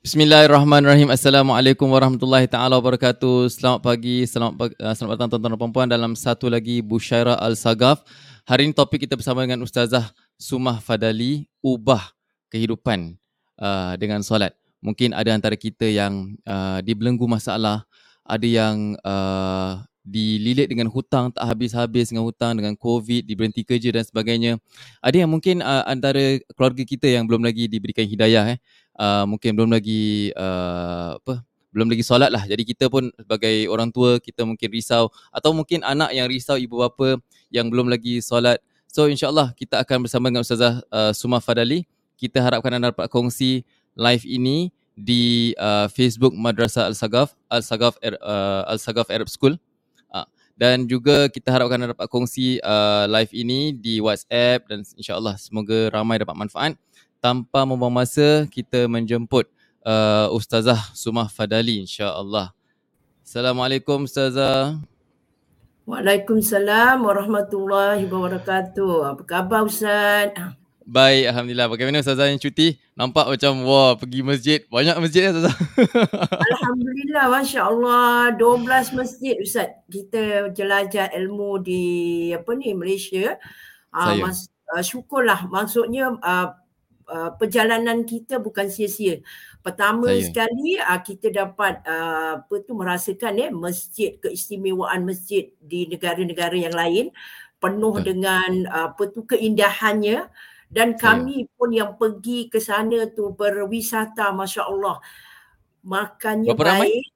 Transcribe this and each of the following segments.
Bismillahirrahmanirrahim. Assalamualaikum warahmatullahi taala wabarakatuh. Selamat pagi, selamat datang tuan-tuan dan puan-puan dalam satu lagi Busyairah Al-Sagaf. Hari ini topik kita bersama dengan Ustazah Sumah Fadali, ubah kehidupan dengan solat. Mungkin ada antara kita yang dibelenggu masalah, ada yang dililit dengan hutang, tak habis-habis dengan hutang, dengan COVID, diberhenti kerja dan sebagainya. Ada yang mungkin antara keluarga kita yang belum lagi diberikan hidayah, mungkin belum lagi solat lah. Jadi kita pun sebagai orang tua, kita mungkin risau, atau mungkin anak yang risau ibu bapa yang belum lagi solat. So insyaAllah kita akan bersama dengan Ustazah Sumah Fadali. Kita harapkan anda dapat kongsi live ini di Facebook Madrasah Al-Sagaf, Al-Sagaf Arab School. Dan juga kita harapkan anda dapat kongsi live ini di WhatsApp, dan insyaAllah semoga ramai dapat manfaat. Tanpa membuang masa, kita menjemput Ustazah Sumah Fadali, insyaAllah. Assalamualaikum Ustazah. Waalaikumsalam warahmatullahi wabarakatuh. Apa khabar Ustaz? Baik, Alhamdulillah. Bagaimana Ustazah yang cuti? Nampak macam, wah, pergi masjid. Banyak masjid ya Ustazah? Alhamdulillah, Masya Allah. 12 masjid Ustaz. Kita jelajah ilmu di Malaysia. Syukurlah. Maksudnya perjalanan kita bukan sia-sia. Pertama sekali kita dapat merasakan masjid, keistimewaan masjid di negara-negara yang lain penuh dengan keindahannya, dan kami pun yang pergi ke sana tu berwisata, Masya Allah, makannya baik.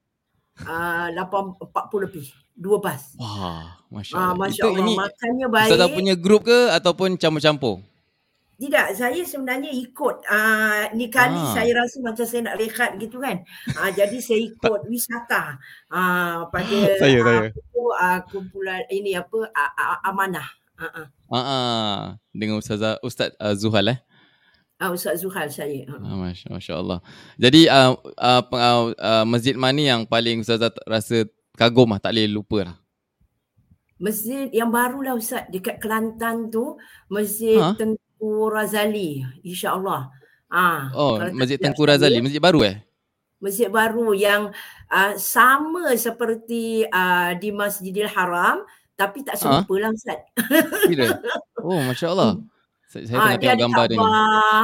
40 lebih, 2 bas. Wah, Masya Allah. Masya Allah, ini makannya baik. Ustazah punya grup ke ataupun campur-campur? Tidak, saya sebenarnya ikut. Ni kali saya rasa macam saya nak rehat gitu kan. Jadi saya ikut wisata pada kumpulan ini amanah. Dengan Ustaz Zuhal Ustaz Zuhal saya. Masya Allah. Jadi masjid mana yang paling Ustazah rasa kagum tak boleh lupa lah? Masjid yang baru lah Ustaz, dekat Kelantan tu, Masjid Tengku Razali, insya-Allah. Masjid Tengku Razali, masjid baru Masjid baru yang sama seperti di Masjidil Haram, tapi tak serupa lah Ustaz. Oh, Masya Allah. Saya tengah tengok gambar dia ni.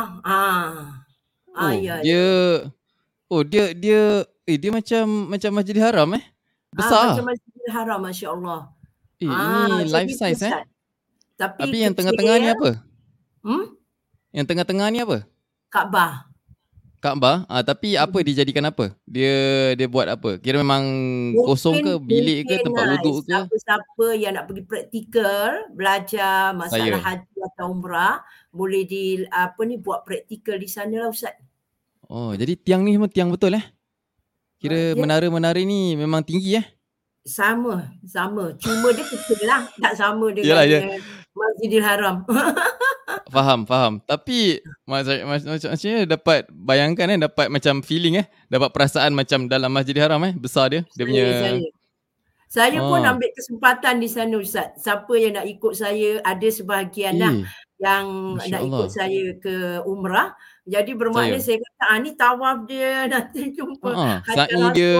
Dia macam Masjidil Haram besar. Macam Masjidil Haram, Masya Allah. Ini life size Tapi yang kecil, tengah-tengah ni apa? Yang tengah-tengah ni apa? Kaabah. Tapi apa dijadikan apa? Dia buat apa? Kira memang kosong ke, bilik ke, tempat wuduk ke? Siapa-siapa yang nak pergi praktikal, belajar masalah haji atau umrah, boleh buat praktikal di sana lah Ustaz. Oh, jadi tiang ni memang tiang betul Kira menara-menara ni memang tinggi Sama. Cuma dia kecil lah. Tak sama dengan Masjidil Haram. Faham. Tapi maksudnya dapat bayangkan dapat macam feeling dapat perasaan macam dalam Masjidil Haram besar dia. Saya pun ambil kesempatan di sana Ustaz. Siapa yang nak ikut saya, ada sebahagian yang Masya nak Allah. Ikut saya ke umrah. Jadi bermakna saya kata ni tawaf dia, nanti jumpa sa'i dia.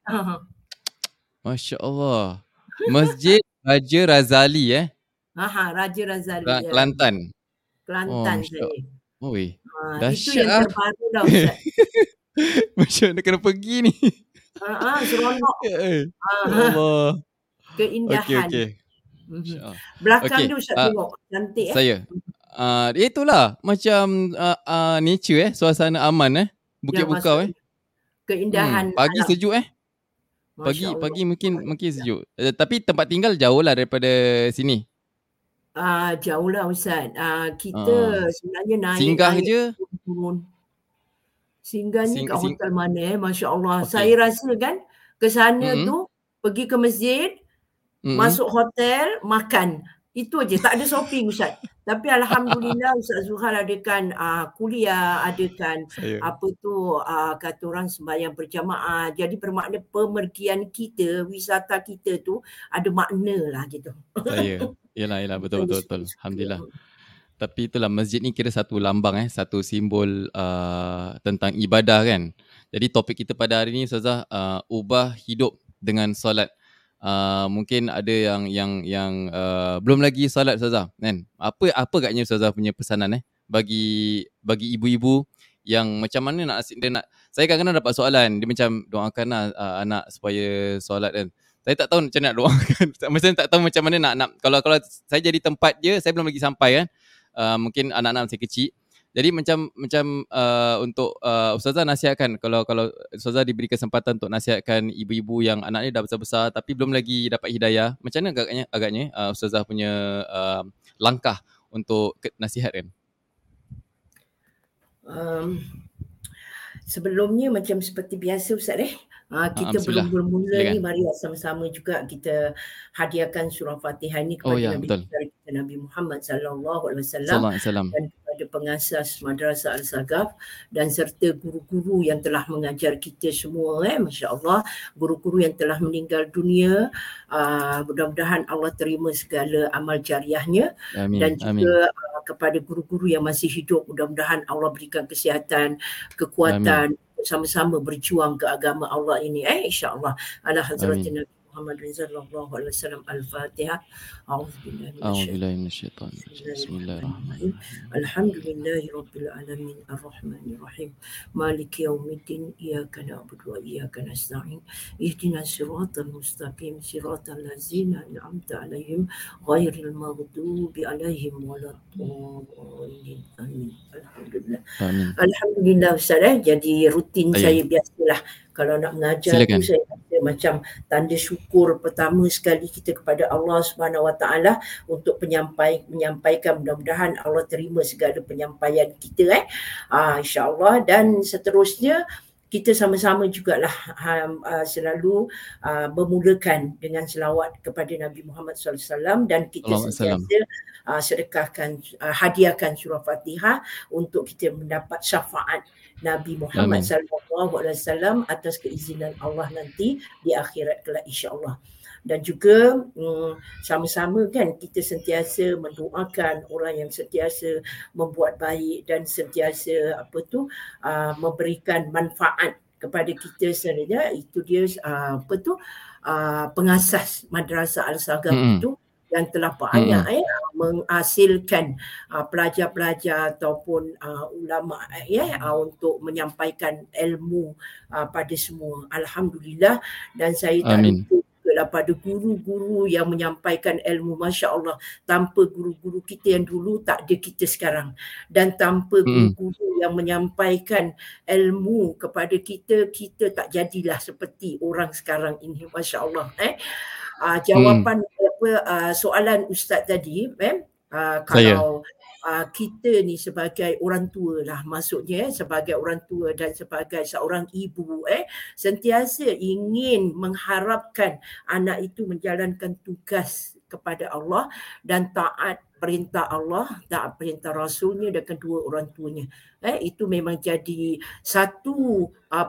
Masya Allah. Masjid Raja Razali Raja Razali. Kelantan. Saya. Dahsyat. Itu yang terbaru dah Ustaz. Masya Allah, kena pergi ni. Seronok. Allah. Keindahan. Okay. Belakang tu Ustaz tengok. Cantik Saya. Itulah macam nature suasana aman Bukit Bukau Keindahan. Pagi sejuk Pagi mungkin sejuk. Tapi tempat tinggal jauh lah daripada sini. Jauh lah Ustaz. Kita sebenarnya naik. Singgah je. Singgahnya kat hotel mana Masya Allah. Okay. Saya rasa kan ke sana tu pergi ke masjid, masuk hotel, makan. Itu aja, tak ada shopping Ustaz. Tapi Alhamdulillah Ustaz Zuhal adakan kuliah, adakan kata orang sembahyang berjamaah. Jadi bermakna pemergian kita, wisata kita tu ada makna lah gitu. Yelah, betul. Alhamdulillah. Tapi itulah, masjid ni kira satu lambang satu simbol tentang ibadah kan. Jadi topik kita pada hari ni Ustazah, ubah hidup dengan solat. Mungkin ada yang belum lagi solat Ustazah, kan? Apa agaknya Ustazah punya pesanan bagi ibu-ibu yang macam mana nak saya kadang-kadang dapat soalan, dia macam doakanlah anak supaya solat kan. Saya tak tahu macam mana nak doakan. Macam tak tahu macam mana nak kalau saya jadi tempat dia, saya belum lagi sampai kan. Mungkin anak-anak masih kecil. Jadi macam untuk Ustazah nasihatkan, kalau Ustazah diberi kesempatan untuk nasihatkan ibu-ibu yang anaknya dah besar-besar tapi belum lagi dapat hidayah, macam mana agaknya Ustazah punya langkah untuk nasihat kan? Sebelumnya macam seperti biasa Ustaz kita belum bermula ni, mari sama-sama juga kita hadiahkan surah Fatihah ni kepada Nabi Muhammad sallallahu alaihi wasallam dan kepada pengasas Madrasah Al-Saghaf dan serta guru-guru yang telah mengajar kita semua, masya-Allah, guru-guru yang telah meninggal dunia, mudah-mudahan Allah terima segala amal jariahnya. Amin. Dan juga kepada guru-guru yang masih hidup, mudah-mudahan Allah berikan kesihatan, kekuatan, sama-sama berjuang ke agama Allah ini, insya-Allah. Ala hadratin Nabi Muhammad sallallahu alaihi wasallam. Al-Fatihah. A'udzubillahi minasyaitanir rajim. Bismillahirrahmanirrahim. Alhamdulillahirabbil alamin arrahmanir rahim. Maliki yaumiddin. Iyyaka na'budu wa iyyaka nasta'in. Ihdinas siratal mustaqim. Siratal ladzina an'amta 'alaihim ghairil maghdubi alaihim waladdallin. Amin. Alhamdulillah. Amin. Alhamdulillah Ustaz. Jadi rutin saya biasalah kalau nak mengajar tu, saya rasa macam tanda syukur pertama sekali kita kepada Allah Subhanahu Wa Taala untuk menyampaikan, mudah-mudahan Allah terima segala penyampaian kita insya-Allah. Dan seterusnya kita sama-sama jugalah selalu memulakan dengan selawat kepada Nabi Muhammad SAW dan kita sentiasa sedekahkan, hadiahkan surah Fatihah untuk kita mendapat syafaat Nabi Muhammad SAW atas keizinan Allah nanti di akhirat kelak insya-Allah. Dan juga sama-sama kan kita sentiasa mendoakan orang yang sentiasa membuat baik dan sentiasa memberikan manfaat kepada kita sebenarnya. Itu dia pengasas Madrasah Al-Saghaf itu yang telah banyak menghasilkan pelajar-pelajar ataupun ulama untuk menyampaikan ilmu pada semua. Alhamdulillah. Dan saya tak lupa pada guru-guru yang menyampaikan ilmu, masya-Allah. Tanpa guru-guru kita yang dulu, tak ada kita sekarang. Dan tanpa guru-guru yang menyampaikan ilmu kepada kita, kita tak jadilah seperti orang sekarang ini, masya-Allah. Jawapan soalan Ustaz tadi, kalau kita ni sebagai orang tua lah, maksudnya sebagai orang tua dan sebagai seorang ibu sentiasa ingin mengharapkan anak itu menjalankan tugas kepada Allah dan taat perintah Allah, taat perintah Rasulnya dan kedua orang tuanya. Itu memang jadi satu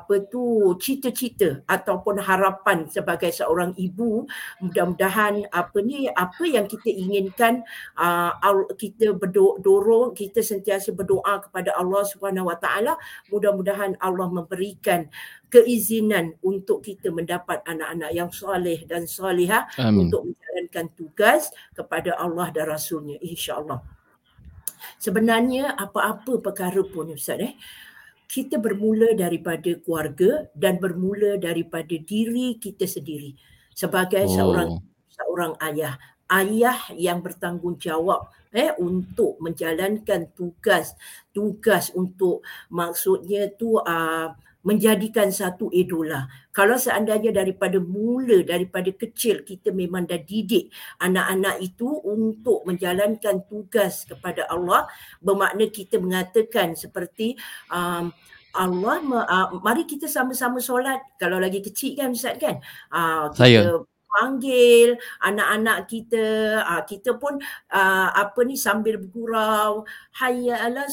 cita-cita ataupun harapan sebagai seorang ibu. Mudah-mudahan apa yang kita inginkan, kita dorong, kita sentiasa berdoa kepada Allah Subhanahu Wa Taala, mudah-mudahan Allah memberikan keizinan untuk kita mendapat anak-anak yang soleh dan solehah untuk menjalankan tugas kepada Allah dan Rasulnya, insya-Allah. Sebenarnya apa-apa perkara pun Ustaz, kita bermula daripada keluarga dan bermula daripada diri kita sendiri sebagai seorang ayah yang bertanggungjawab untuk menjalankan tugas untuk, maksudnya tu menjadikan satu idola. Kalau seandainya daripada kecil kita memang dah didik anak-anak itu untuk menjalankan tugas kepada Allah, bermakna kita mengatakan seperti Allah, mari kita sama-sama solat. Kalau lagi kecil kan Ustaz kan, kita panggil anak-anak kita pun sambil bergurau, hayya 'alas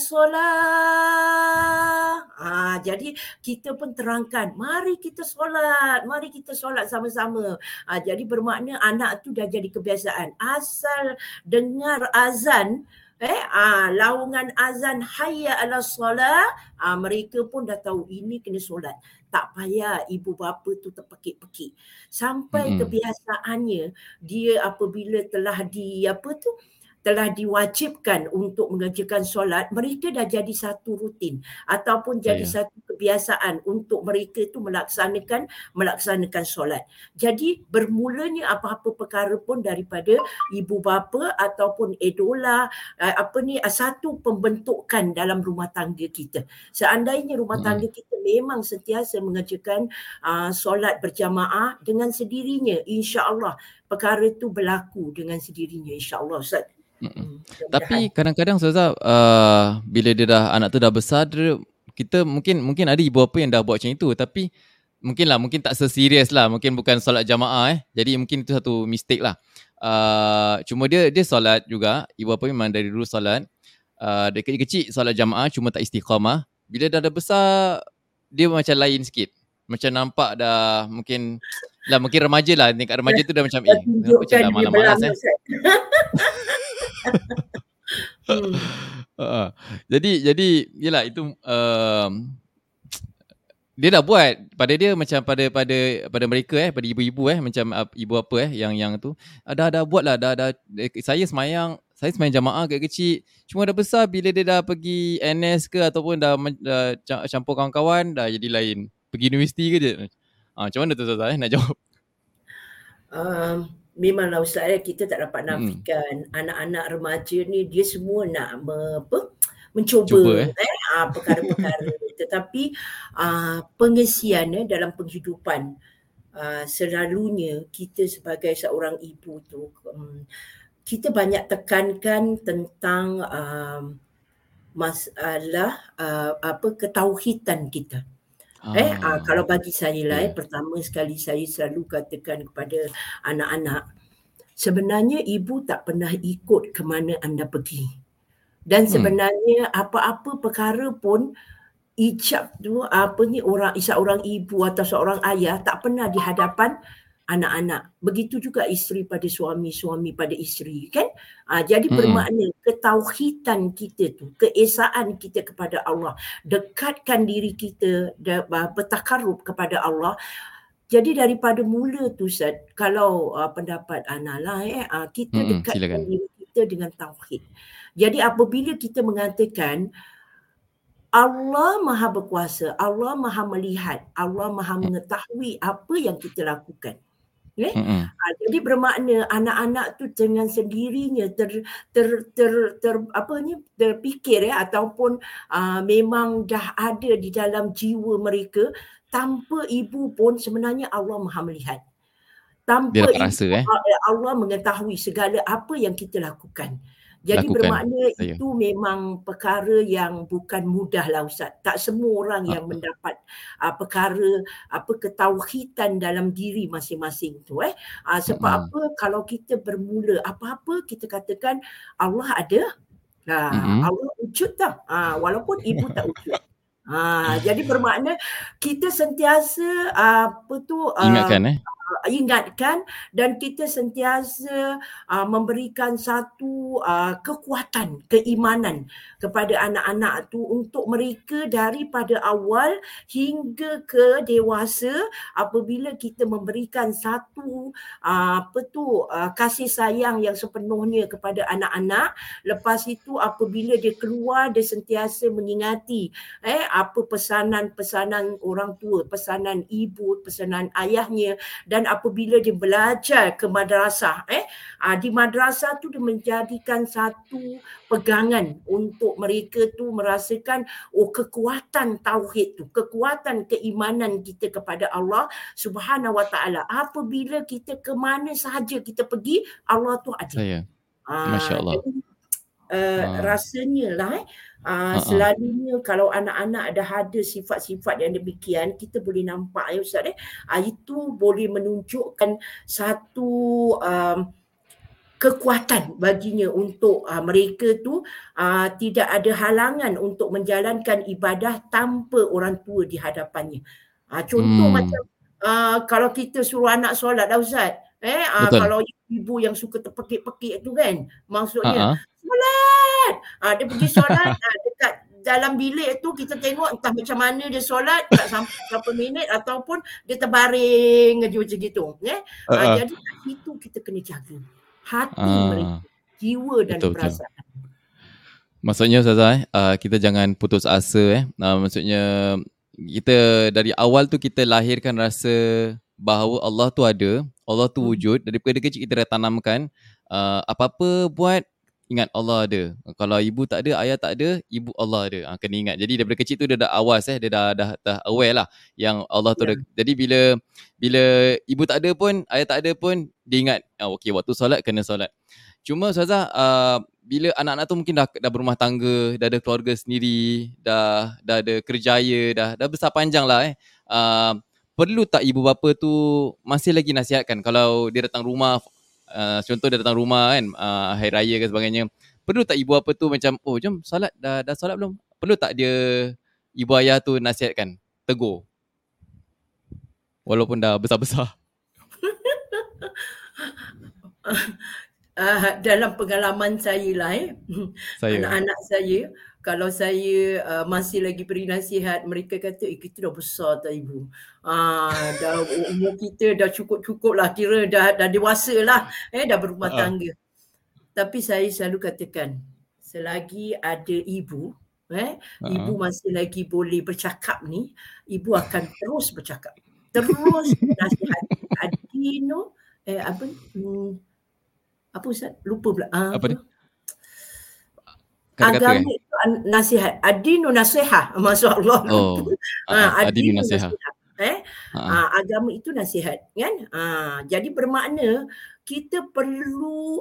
solah. Jadi kita pun terangkan, mari kita solat sama-sama. Jadi bermakna anak tu dah jadi kebiasaan. Asal dengar azan, Laungan azan hayya ala solah, mereka pun dah tahu ini kena solat. Tak payah ibu bapa tu terpekik-pekik. Sampai kebiasaannya dia apabila telah telah diwajibkan untuk mengerjakan solat, mereka dah jadi satu rutin ataupun jadi satu kebiasaan untuk mereka itu melaksanakan solat. Jadi bermulanya apa-apa perkara pun daripada ibu bapa ataupun idola satu pembentukan dalam rumah tangga kita. Seandainya rumah tangga kita memang sentiasa mengerjakan solat berjamaah dengan sendirinya, insya-Allah perkara itu berlaku dengan sendirinya, insya-Allah Ustaz. Tapi kadang-kadang Ustazah, bila anak tu dah besar, kita mungkin ada ibu bapa yang dah buat macam itu, tapi mungkin tak seserius lah, mungkin bukan solat jamaah jadi mungkin itu satu mistake lah. Cuma dia solat juga, ibu bapa memang dari dulu solat, dari kecil-kecil solat jamaah, cuma tak istiqamah. Bila dah besar, dia macam lain sikit, macam nampak dah mungkin remaja lah, tingkat remaja tu dah macam macam dah malas-malas Jadi yelah itu dia dah buat pada dia, macam pada mereka pada ibu-ibu macam ibu apa yang tu dah buat lah, dah saya semayang jamaah kat kecil, cuma dah besar bila dia dah pergi NS ke ataupun dah campur kawan-kawan, dah jadi lain, pergi universiti ke je. Macam mana tu Ustazah nak jawab? Memanglah Ustaz, kita tak dapat nafikan anak-anak remaja ni dia semua nak mencuba perkara-perkara. Tetapi pengesian dalam penghidupan, selalunya kita sebagai seorang ibu tu, kita banyak tekankan tentang masalah ketauhidan kita. Kalau bagi saya lah, pertama sekali saya selalu katakan kepada anak-anak, sebenarnya ibu tak pernah ikut ke mana anda pergi. Dan sebenarnya apa-apa perkara pun ijab tu seorang ibu atau seorang ayah tak pernah di hadapan anak-anak. Begitu juga isteri pada suami, suami pada isteri, kan? Jadi bermakna ketauhidan kita tu, keesaan kita kepada Allah, dekatkan diri kita, bertakarub kepada Allah. Jadi daripada mula tu Ustaz, kalau pendapat Ana lah, kita dekatkan diri kita dengan tauhid. Jadi apabila kita mengatakan Allah Maha Berkuasa, Allah Maha Melihat, Allah Maha Mengetahui apa yang kita lakukan. Jadi bermakna anak-anak tu dengan sendirinya terfikir ataupun memang dah ada di dalam jiwa mereka, tanpa ibu pun sebenarnya Allah Maha Melihat. Tanpa ibu, Allah mengetahui segala apa yang kita lakukan. Jadi bermakna itu memang perkara yang bukan mudah lah Ustaz. Tak semua orang yang mendapat perkara ketauhidan dalam diri masing-masing tu. Sebab apa? Kalau kita bermula apa-apa kita katakan Allah ada, Allah wujud tak? Walaupun ibu tak wujud. Jadi bermakna kita sentiasa ingatkan dan kita sentiasa memberikan satu kekuatan, keimanan kepada anak-anak tu untuk mereka daripada awal hingga ke dewasa. Apabila kita memberikan satu kasih sayang yang sepenuhnya kepada anak-anak, lepas itu apabila dia keluar, dia sentiasa mengingati apa pesanan-pesanan orang tua, pesanan ibu, pesanan ayahnya. Dan apabila dia belajar ke madrasah, di madrasah tu dia menjadikan satu pegangan untuk mereka tu merasakan kekuatan tauhid tu, kekuatan keimanan kita kepada Allah Subhanahu Wa Taala. Apabila kita ke mana sahaja kita pergi, Allah tu ada. Masya-Allah. Jadi, rasanya lah selalunya kalau anak-anak dah ada sifat-sifat yang demikian, kita boleh nampak Ustaz itu boleh menunjukkan satu kekuatan baginya untuk mereka tu tidak ada halangan untuk menjalankan ibadah tanpa orang tua di hadapannya. Contoh macam kalau kita suruh anak solat Ustaz, Betul. Kalau ibu yang suka terpekik-pekik tu kan, maksudnya solat. Dia pergi solat, dekat dalam bilik tu kita tengok entah macam mana dia solat, tak sampai berapa minit ataupun dia terbaring je macam gitu. Jadi kat situ kita kena jaga hati mereka, jiwa dan Betul. perasaan. Maksudnya Ustazah, kita jangan putus asa. Maksudnya kita dari awal tu kita lahirkan rasa bahawa Allah tu ada, Allah tu wujud. Daripada kecil kita dah tanamkan, apa-apa buat, ingat Allah ada. Kalau ibu tak ada, ayah tak ada, ibu Allah ada. Kena ingat. Jadi daripada kecil tu dia dah awas, dia dah aware lah yang Allah tu ada. Jadi bila ibu tak ada pun, ayah tak ada pun, dia ingat, okey, waktu solat kena solat. Cuma Ustazah, bila anak-anak tu mungkin dah berumah tangga, dah ada keluarga sendiri, dah ada kerjaya, dah besar panjang lah perlu tak ibu bapa tu masih lagi nasihatkan kalau dia datang rumah, contoh dia datang rumah kan, hari raya ke sebagainya, perlu tak ibu bapa tu macam, jom solat, dah solat belum? Perlu tak dia, ibu ayah tu nasihatkan, tegur walaupun dah besar-besar? Dalam pengalaman saya lah anak-anak saya, kalau saya masih lagi beri nasihat, mereka kata, kita dah besar tak ibu, dah umur kita dah cukup lah, kira dah dewasa lah, dah berumah tangga. Tapi saya selalu katakan, selagi ada ibu, ibu masih lagi boleh bercakap ni, ibu akan terus bercakap, terus menasihati. Adino apa Ustaz? Lupa pula. Apa dia? Agama itu nasihat. Adinu nasihah. Masya-Allah. Adinu nasihah. Agama itu nasihat, kan? Jadi bermakna kita perlu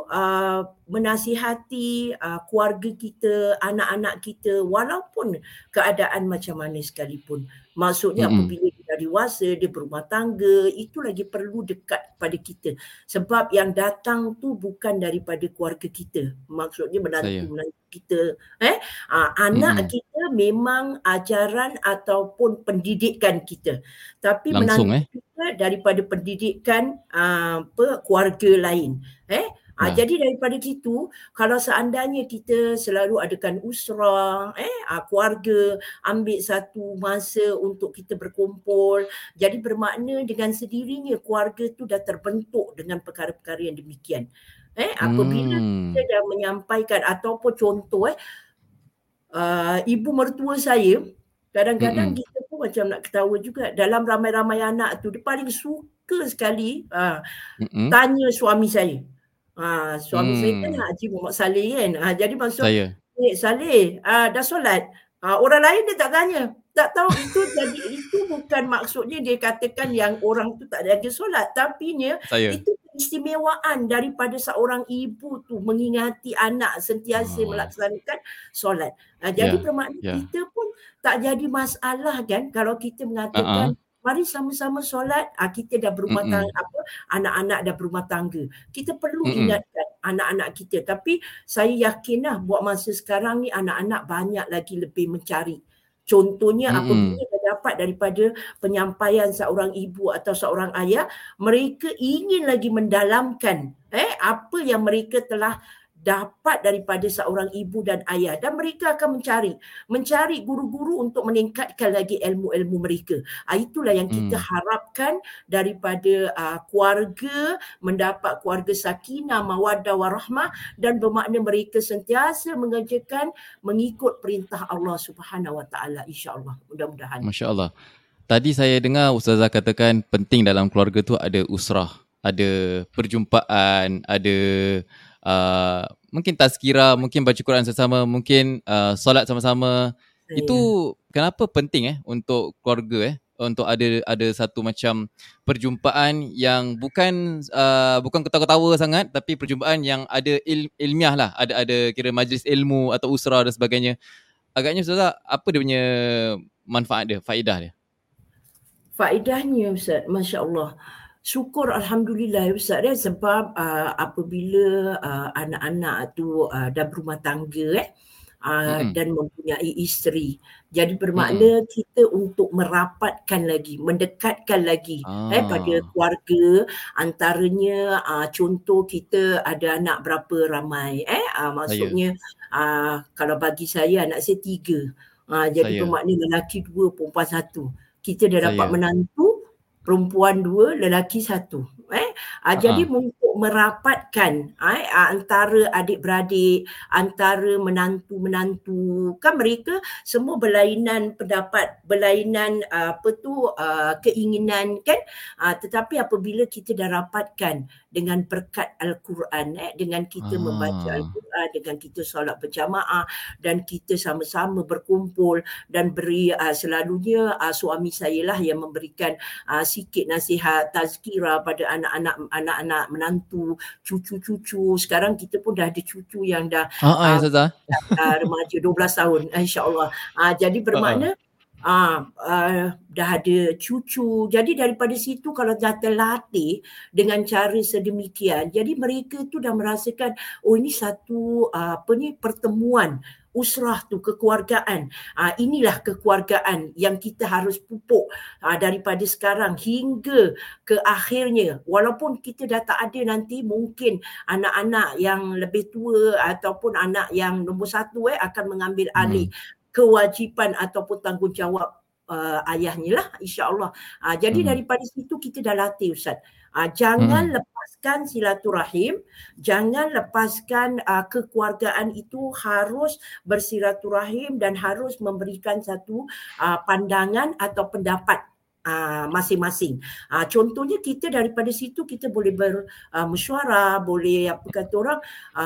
menasihati keluarga kita, anak-anak kita walaupun keadaan macam mana sekalipun. Maksudnya apabila dia dah dewasa, dia berumah tangga, itu lagi perlu dekat pada kita. Sebab yang datang tu bukan daripada keluarga kita. Maksudnya menantu-menantu kita. Anak kita memang ajaran ataupun pendidikan kita. Tapi menantu kita daripada pendidikan keluarga lain. Jadi daripada situ, kalau seandainya kita selalu adakan usrah, keluarga ambil satu masa untuk kita berkumpul, jadi bermakna dengan sendirinya keluarga tu dah terbentuk dengan perkara-perkara yang demikian. Apabila kita dah menyampaikan ataupun contoh ibu mertua saya, kadang-kadang kita pun macam nak ketawa juga, dalam ramai-ramai anak tu dia paling suka sekali tanya suami saya. Suami saya kan Haji Muhammad Saleh kan. Jadi maksud Saleh, dah solat? Orang lain dia tak tanya. Tak tahu itu bukan maksudnya dia katakan yang orang tu tak ada solat, tapi itu keistimewaan daripada seorang ibu tu mengingati anak sentiasa melaksanakan solat. Jadi bermakna kita pun tak jadi masalah kan kalau kita mengatakan mari sama-sama solat, kita dah berumah tangga, anak-anak dah berumah tangga. Kita perlu ingatkan anak-anak kita. Tapi saya yakinlah buat masa sekarang ni anak-anak banyak lagi lebih mencari. Contohnya apabila dah dapat daripada penyampaian seorang ibu atau seorang ayah, mereka ingin lagi mendalamkan apa yang mereka telah dapat daripada seorang ibu dan ayah, dan mereka akan mencari guru-guru untuk meningkatkan lagi ilmu-ilmu mereka. Itulah yang kita harapkan daripada keluarga, mendapat keluarga sakinah, mawaddah warahmah, dan bermakna mereka sentiasa mengerjakan mengikut perintah Allah Subhanahu Wa Taala, insya-Allah. Mudah-mudahan. Masya-Allah. Tadi saya dengar Ustazah katakan penting dalam keluarga tu ada usrah, ada perjumpaan, ada mungkin tazkirah, mungkin baca Quran bersama, mungkin solat sama-sama. Itu kenapa penting untuk keluarga untuk ada satu macam perjumpaan yang bukan ketawa-ketawa sangat, tapi perjumpaan yang ada ilmiah lah, ada kira majlis ilmu atau usrah dan sebagainya. Agaknya Ustazah, apa dia punya manfaat dia, faedah dia? Faedahnya Ustaz, Masya-Allah. Syukur Alhamdulillah Ustaz sebab apabila anak-anak tu dah berumah tangga dan mempunyai isteri. Jadi bermakna kita untuk merapatkan lagi, mendekatkan lagi pada keluarga, antaranya contoh kita ada anak berapa ramai maksudnya kalau bagi saya anak saya 3. Jadi bermakna lelaki 2, perempuan 1. Kita dah dapat menantu, perempuan 2, lelaki 1. Jadi untuk merapatkan antara adik-beradik, antara menantu-menantu, kan mereka semua berlainan pendapat, berlainan keinginan kan, tetapi apabila kita dah rapatkan dengan berkat Al-Quran, dengan kita membaca Al-Quran, dengan kita solat berjamaah dan kita sama-sama berkumpul dan beri selalunya suami saya lah yang memberikan sikit nasihat, tazkirah pada anak-anak menantu, cucu-cucu. Sekarang kita pun dah ada cucu yang dah remaja 12 tahun, insya-Allah. Jadi bermakna dah ada cucu. Jadi daripada situ kalau dah terlatih dengan cara sedemikian, jadi mereka tu dah merasakan ini satu pertemuan usrah tu, kekeluargaan. Inilah kekeluargaan yang kita harus pupuk daripada sekarang hingga ke akhirnya. Walaupun kita dah tak ada nanti, mungkin anak-anak yang lebih tua ataupun anak yang nombor 1 akan mengambil alih kewajipan ataupun tanggungjawab ayahnya lah, insya-Allah. Jadi daripada situ kita dah latih, Ustaz. Jangan lepaskan silaturahim, jangan lepaskan kekeluargaan itu harus bersilaturahim dan harus memberikan satu pandangan atau pendapat masing-masing. Contohnya kita daripada situ kita boleh bermesyuarah, boleh apa kata orang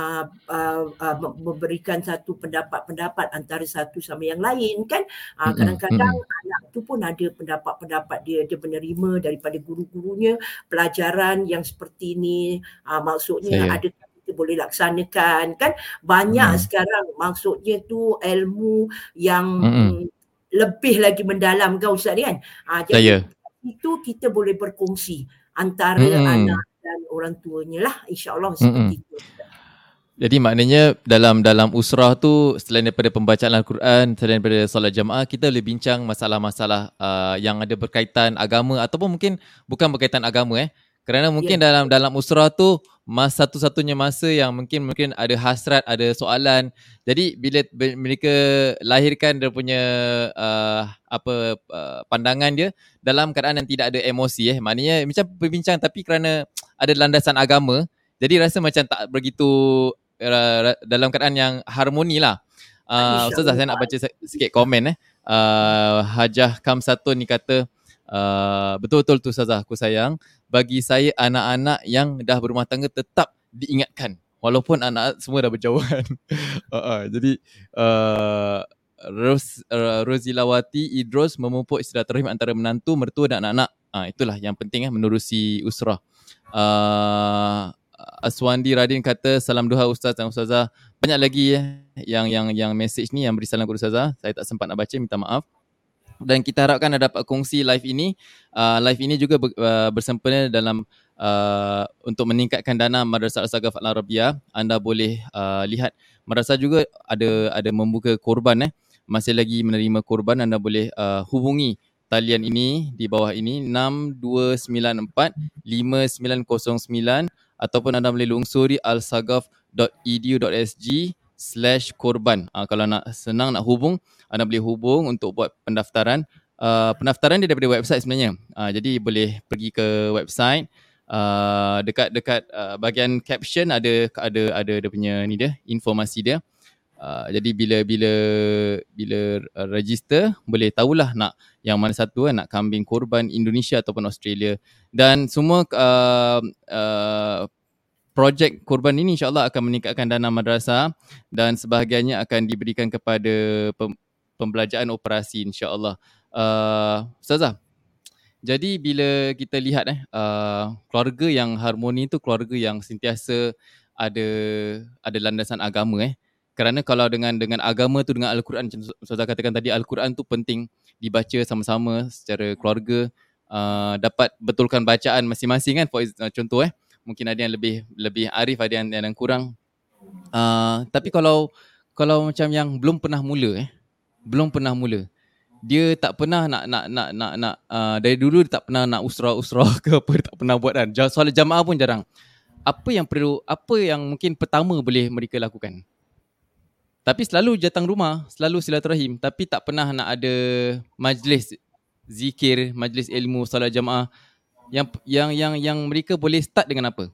memberikan satu pendapat-pendapat antara satu sama yang lain kan. Kadang-kadang anak tu pun ada pendapat-pendapat dia menerima daripada guru-gurunya pelajaran yang seperti ini, maksudnya ada kita boleh laksanakan kan. Banyak sekarang maksudnya tu ilmu yang lebih lagi mendalam kan Ustaz kan. Jadi itu kita boleh berkongsi antara anak dan orang tuanya lah, insya-Allah seperti itu. Jadi maknanya dalam usrah tu, selain daripada pembacaan Al-Quran, selain daripada solat jamaah, kita boleh bincang masalah-masalah yang ada berkaitan agama ataupun mungkin bukan berkaitan agama kerana mungkin dalam usrah tu satu-satunya masa yang mungkin ada hasrat, ada soalan. Jadi bila mereka lahirkan dia punya pandangan dia dalam keadaan yang tidak ada emosi maknanya macam berbincang tapi kerana ada landasan agama, jadi rasa macam tak begitu dalam keadaan yang harmoni lah. Ustazah, saya nak baca sikit komen Hajah Kamsatun ni kata betul-betul tu Ustazah, aku sayang. Bagi saya anak-anak yang dah berumah tangga tetap diingatkan walaupun anak semua dah berjauhan. Jadi Rozilawati Idros memupuk silaturahim antara menantu, mertua dan anak-anak. Itulah yang penting menerusi usrah. Aswandi Radin kata salam duha Ustaz dan Ustazah. Banyak lagi yang message ni yang beri salam kepada Ustazah. Saya tak sempat nak baca, minta maaf. Dan kita harapkan anda dapat kongsi live ini. Live ini juga bersempena dalam untuk meningkatkan dana Madrasah Al-Saghaf Al-Arabiah. Anda boleh lihat madrasah juga ada membuka korban masih lagi menerima korban. Anda boleh hubungi talian ini di bawah ini 6294 5909 ataupun anda boleh lungsuri alsaghaf.edu.sg/korban. Kalau senang nak hubung, anda boleh hubung untuk buat pendaftaran. Pendaftaran dia daripada website sebenarnya. Jadi boleh pergi ke website. Dekat bahagian caption ada dia punya ni dia, informasi dia. Jadi bila register boleh tahulah nak yang mana satu nak kambing korban Indonesia ataupun Australia. Dan semua projek korban ini insya-Allah akan meningkatkan dana madrasah dan sebahagiannya akan diberikan kepada pembelajaran operasi insya-Allah. Ustazah, jadi bila kita lihat keluarga yang harmoni itu keluarga yang sentiasa ada landasan agama Kerana kalau dengan agama tu, dengan Al-Quran, macam Ustazah katakan tadi, Al-Quran tu penting dibaca sama-sama secara keluarga, dapat betulkan bacaan masing-masing kan. Contoh mungkin ada yang lebih arif, ada yang kurang. Tapi kalau kalau macam yang belum pernah mula belum pernah mula, dia tak pernah nak dari dulu dia tak pernah nak usrah ke apa, dia tak pernah buat kan. Solat jamaah pun jarang. Apa yang mungkin pertama boleh mereka lakukan? Tapi selalu datang rumah, selalu silaturahim, tapi tak pernah nak ada majlis zikir, majlis ilmu, solat jamaah. Yang mereka boleh start dengan apa?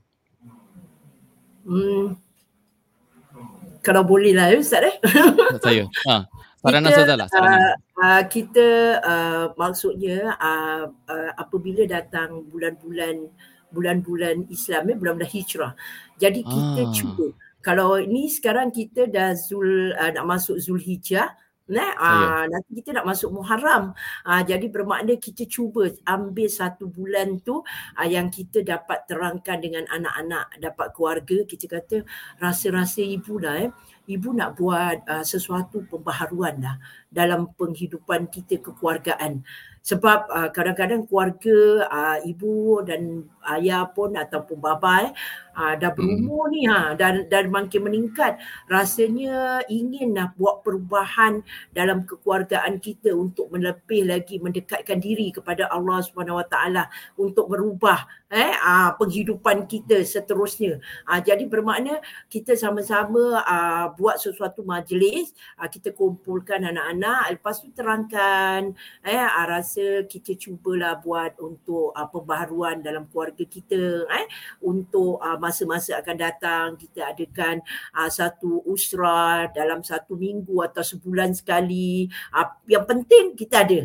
Kalau boleh lah Ustaz Saya. Saranan Ustazah lah. Saranan. Kita maksudnya apabila datang bulan-bulan Islam, bulan-bulan hijrah. Jadi kita cuba. Kalau ni sekarang kita dah nak masuk Zulhijjah, nanti kita nak masuk Muharram. Jadi bermakna kita cuba ambil satu bulan tu yang kita dapat terangkan dengan anak-anak, dapat keluarga, kita kata rasa-rasa ibu lah ibu nak buat sesuatu pembaharuan lah dalam penghidupan kita kekeluargaan. Sebab kadang-kadang keluarga ibu dan ayah pun ataupun bapa dah berumur ni dan makin meningkat, rasanya ingin nak buat perubahan dalam kekeluargaan kita untuk lebih lagi mendekatkan diri kepada Allah Subhanahu Wa Taala, untuk merubah penghidupan kita seterusnya. Jadi bermakna kita sama-sama buat sesuatu majlis, kita kumpulkan anak-anak, lepas tu terangkan rasa kita cubalah buat untuk pembaharuan dalam keluarga kita, untuk masa-masa akan datang kita adakan satu usrah dalam satu minggu atau sebulan sekali. Yang penting kita ada.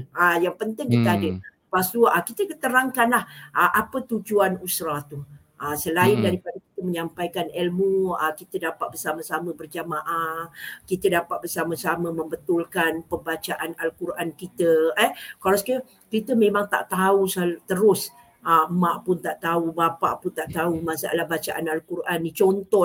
Lepas tu kita terangkanlah apa tujuan usrah tu. Selain daripada kita menyampaikan ilmu, kita dapat bersama-sama berjamaah, kita dapat bersama-sama membetulkan pembacaan Al-Quran kita. Kalau kita memang tak tahu terus, mak pun tak tahu, bapa pun tak tahu masalah bacaan Al-Quran ni, contoh.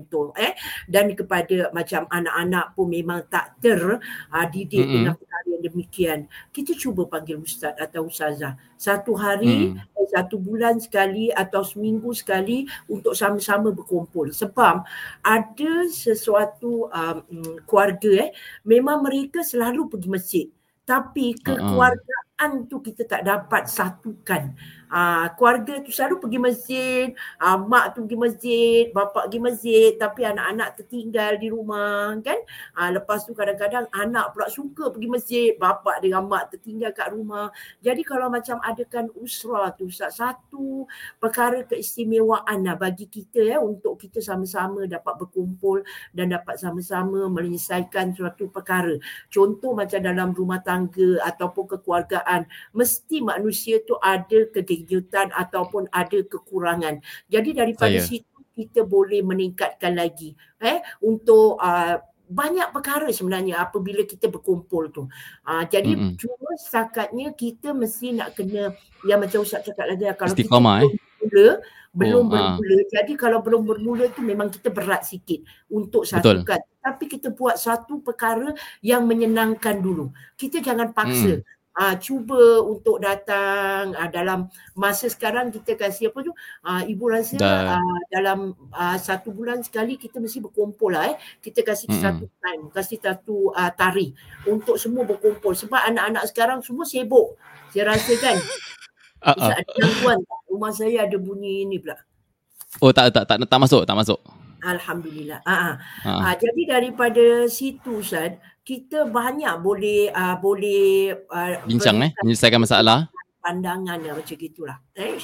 Dan kepada macam anak-anak pun memang tak terdidik dengan perkara yang demikian, kita cuba panggil ustaz atau ustazah satu hari, satu bulan sekali atau seminggu sekali untuk sama-sama berkumpul. Sebab ada sesuatu keluarga memang mereka selalu pergi masjid, tapi kekeluargaan tu kita tak dapat satukan. Keluarga tu selalu pergi masjid, mak tu pergi masjid, bapa pergi masjid, tapi anak-anak tertinggal di rumah kan. Lepas tu kadang-kadang anak pula suka pergi masjid, bapa dengan mak tertinggal kat rumah. Jadi kalau macam adakan usrah tu, satu perkara keistimewaan bagi kita untuk kita sama-sama dapat berkumpul dan dapat sama-sama menyelesaikan suatu perkara. Contoh macam dalam rumah tangga ataupun kekeluargaan, mesti manusia tu ada kejutan ataupun ada kekurangan. Jadi daripada situ kita boleh meningkatkan lagi untuk banyak perkara sebenarnya apabila kita berkumpul tu. Jadi cuma stakatnya kita mesti nak kena, yang macam Ustaz cakap lagi, kalau istiqamah, kita belum bermula. Jadi kalau belum bermula tu memang kita berat sikit untuk satukan. Tapi kita buat satu perkara yang menyenangkan dulu. Kita jangan paksa. Cuba untuk datang dalam masa sekarang kita kasih ibu rasa dalam satu bulan sekali kita mesti berkumpul kita kasih satu time, kasih satu tarikh untuk semua berkumpul. Sebab anak-anak sekarang semua sibuk, saya rasa kan. Ustaz ada gangguan tak? Rumah saya ada bunyi ni pula. Tak masuk. Alhamdulillah. Jadi daripada situ Ustaz, kita banyak boleh bincang menyelesaikan masalah, pandangan macam gitulah.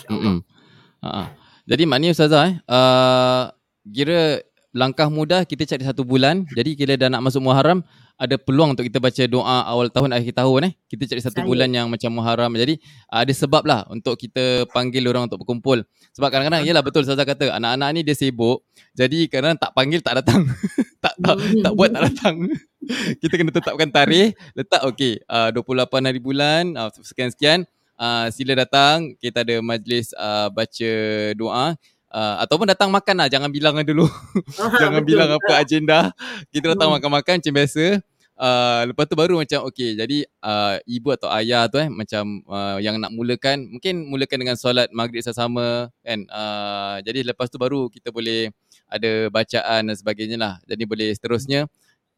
Jadi maknanya Ustazah kira langkah mudah kita cari satu bulan. Jadi bila dah nak masuk Muharram, ada peluang untuk kita baca doa awal tahun, akhir tahun Kita cari satu bulan yang macam Muharram. Jadi ada sebab lah untuk kita panggil orang untuk berkumpul. Sebab kadang-kadang yalah betul Ustazah kata, anak-anak ni dia sibuk. Jadi kadang tak panggil tak datang. tak buat tak datang. Kita kena tetapkan tarikh, letak 28 hari bulan, sekian-sekian, sila datang, kita ada majlis baca doa. Ataupun datang makan lah, jangan bilang dulu. Jangan bilang apa agenda. Kita datang makan-makan macam biasa. Lepas tu baru macam jadi ibu atau ayah tu macam yang nak mulakan, mungkin mulakan dengan solat maghrib sama-sama kan. Jadi lepas tu baru kita boleh ada bacaan dan sebagainya lah. Jadi boleh seterusnya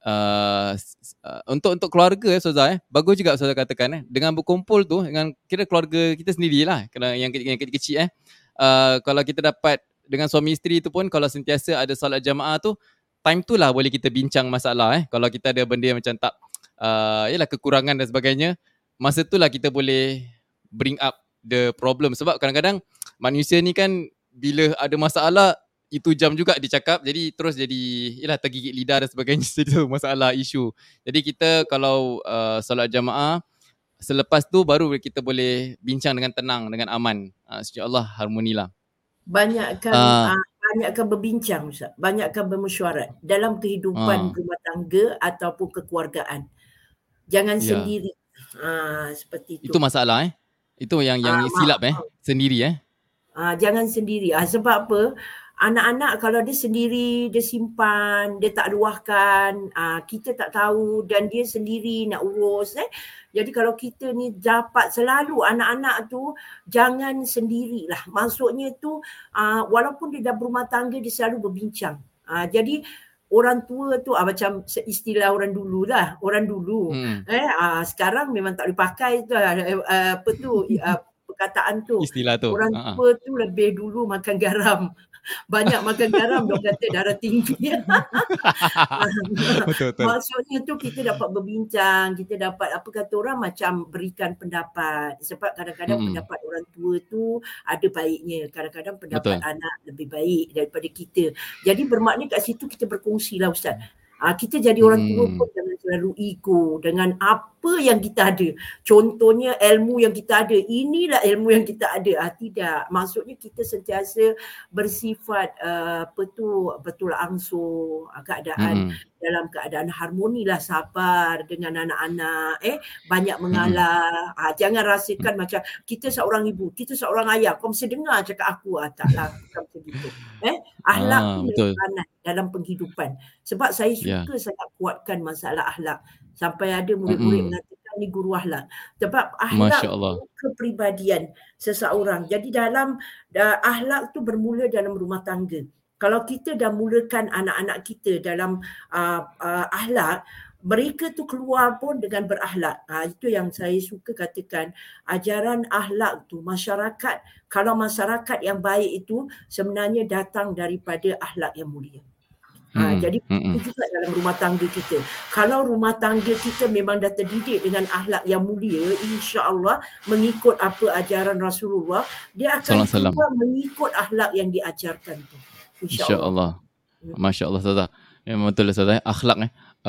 untuk keluarga Ustazah bagus juga Ustazah katakan dengan berkumpul tu dengan kira keluarga kita sendirilah, kena yang kecil-kecil kalau kita dapat dengan suami isteri tu pun kalau sentiasa ada solat jamaah tu, time tu lah boleh kita bincang masalah kalau kita ada benda yang macam tak yalah kekurangan dan sebagainya, masa tu lah kita boleh bring up the problem. Sebab kadang-kadang manusia ni kan bila ada masalah itu jam juga dicakap, jadi terus jadi yalah tergigit lidah dan sebagainya. Itu masalah isu. Jadi kita kalau solat jamaah selepas tu baru kita boleh bincang dengan tenang, dengan aman. InsyaAllah harmonilah. Banyakkan berbincang Ustaz, banyakkan bermesyuarat dalam kehidupan rumah tangga ataupun kekeluargaan. Jangan sendiri. Seperti itu. Itu masalah Itu yang silap sendiri jangan sendiri. Sebab apa? Anak-anak kalau dia sendiri, dia simpan, dia tak luahkan, kita tak tahu dan dia sendiri nak urus. Jadi kalau kita ni dapat selalu anak-anak tu jangan sendirilah. Maksudnya tu walaupun dia dah berumah tangga, dia selalu berbincang. Jadi orang tua tu macam istilah orang dulu lah. Orang dulu. Sekarang memang tak boleh pakai tu. Perkataan tu. Istilah tu. Orang tua tu lebih dulu makan garam. Banyak makan garam, dia kata darah tinggi. Betul. Maksudnya tu kita dapat berbincang, kita dapat apa kata orang macam berikan pendapat. Sebab kadang-kadang pendapat orang tua tu ada baiknya. Kadang-kadang pendapat anak lebih baik daripada kita. Jadi bermakna kat situ kita berkongsi lah Ustaz. Kita jadi orang tua pun jangan selalu ego dengan apa yang kita ada. Contohnya ilmu yang kita ada. Inilah ilmu yang kita ada. Tidak. Maksudnya kita sentiasa bersifat betul angsur keadaan dalam keadaan harmoni lah, sabar dengan anak-anak, banyak mengalah. Jangan rasakan macam kita seorang ibu, kita seorang ayah, kau mesti dengar cakap aku. Taklah, bukan macam gitu. Akhlak tu peranan dalam penghidupan. Sebab saya suka sangat kuatkan masalah akhlak. Sampai ada murid-murid mengatakan ni guru akhlak. Sebab akhlak tu kepribadian seseorang. Jadi dalam akhlak tu bermula dalam rumah tangga. Kalau kita dah mulakan anak-anak kita dalam akhlak, mereka tu keluar pun dengan berakhlak. Itu yang saya suka katakan. Ajaran akhlak tu masyarakat, kalau masyarakat yang baik itu sebenarnya datang daripada akhlak yang mulia. Jadi itu juga dalam rumah tangga kita. Kalau rumah tangga kita memang dah terdidik dengan akhlak yang mulia, insya-Allah mengikut apa ajaran Rasulullah, dia akan keluar mengikut akhlak yang diajarkan tu. InsyaAllah. Masya Allah Ustazah. Memang betul Ustazah. Akhlak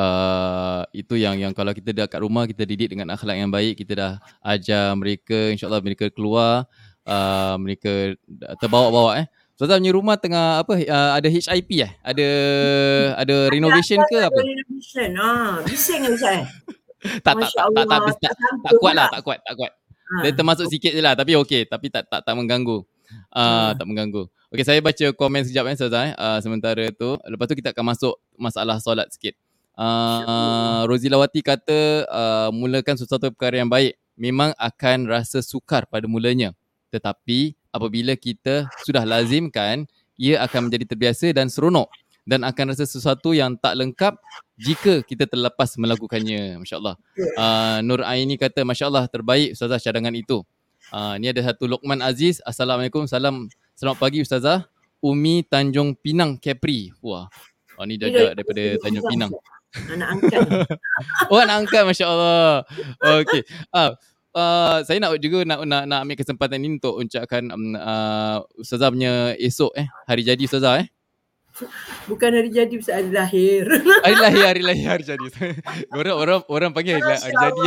itu yang kalau kita dah kat rumah, kita didik dengan akhlak yang baik, kita dah ajar mereka, insyaAllah mereka keluar, mereka terbawa-bawa Ustazah punya rumah tengah ada HIP ada renovation ke apa? Ada renovation. Bising Ustaz. Tak kuat lah, tak kuat. Dia termasuk sikit je lah, tapi okey, tapi tak mengganggu. Tak mengganggu. Okey, saya baca komen sekejap Ustazah sementara tu. Lepas tu kita akan masuk masalah solat sikit. Rozilawati kata mulakan sesuatu perkara yang baik memang akan rasa sukar pada mulanya, tetapi apabila kita sudah lazimkan, ia akan menjadi terbiasa dan seronok dan akan rasa sesuatu yang tak lengkap jika kita terlepas melakukannya. Masya-Allah. Nur Aini kata masya-Allah terbaik Ustazah cadangan itu. Ni ada satu Luqman Aziz. Assalamualaikum. Selamat pagi Ustazah. Umi Tanjung Pinang Capri. Wah. Ni jajak daripada Tanjung Pinang. Anak angkat. Anak angkat, masya-Allah. Okey. Saya nak ambil kesempatan ini untuk ucapkan Ustazah punya esok hari jadi Ustazah Bukan hari jadi, hari lahir. Hari jadi. Orang panggil hari jadi.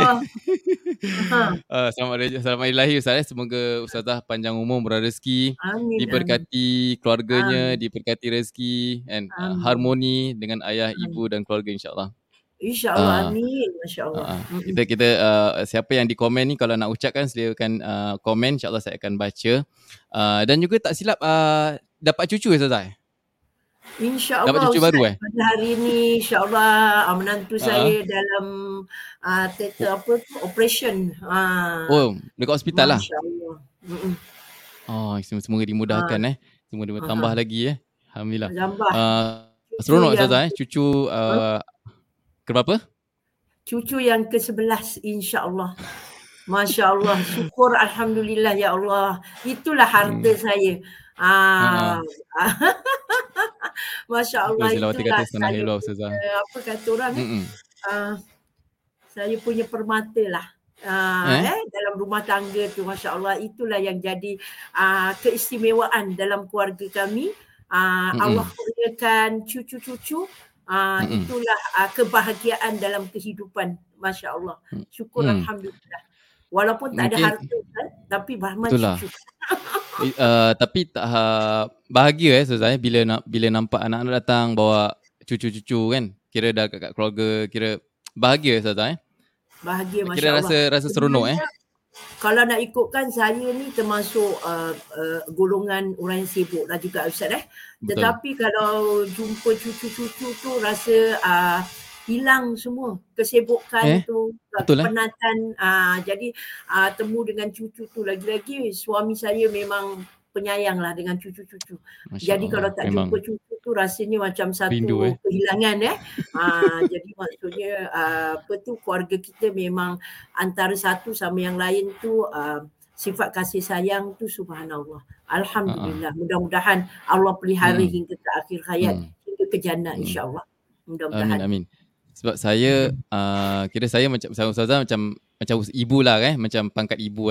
Selamat hari lahir Ustazah. Semoga Ustazah panjang umur, murah rezeki, diberkati keluarganya, diberkati rezeki dan harmoni dengan ayah, ibu dan keluarga insya-Allah. InsyaAllah, amin. Masya-Allah. Kita siapa yang di komen ni kalau nak ucapkan silakan komen, insya-Allah saya akan baca. Dan juga tak silap dapat cucu Ustazah. InsyaAllah dapat cucu baru pada hari ni insyaAllah menantu saya dalam theater operation. Dekat hospital lah. InsyaAllah. Semoga dimudahkan semoga tambah lagi Alhamdulillah. Tambah. Seronok Ustazah cucu Keberapa? Cucu yang ke-11 insya-Allah. Masya-Allah, syukur alhamdulillah ya Allah. Itulah harta saya. Masya-Allah, Zilawati itulah kata saya Astaghfirullah punya, Ustazah. apa kata orang saya punya permata lah. Dalam rumah tangga tu, masya-Allah, itulah yang jadi keistimewaan dalam keluarga kami. Allah kurniakan cucu-cucu, itulah kebahagiaan dalam kehidupan, masya-Allah. Syukur alhamdulillah. Walaupun tak ada harta kan, tapi bahman cucu. Tapi bahagia Ustazah bila nampak anak-anak datang bawa cucu-cucu kan. Kira dah kat keluarga, kira bahagia Ustazah. Bahagia, masya-Allah. Kira rasa seronok Kalau nak ikutkan, saya ni termasuk golongan orang yang sibuk lah juga Ustaz. Tetapi kalau jumpa cucu-cucu tu rasa hilang semua kesibukan tu, kepenatan. Jadi temu dengan cucu tu, lagi-lagi suami saya memang penyayang lah dengan cucu-cucu. Jadi kalau tak jumpa cucu tu rasanya macam satu kehilangan. Jadi maksudnya keluarga kita memang antara satu sama yang lain tu sifat kasih sayang tu subhanallah. Alhamdulillah. Mudah-mudahan Allah pelihara hingga ke akhir hayat, hingga ke jannah insya-Allah. Mudah-mudahan. Amin. Sebab saya kira saya macam Ustazah macam ibu lah macam pangkat ibu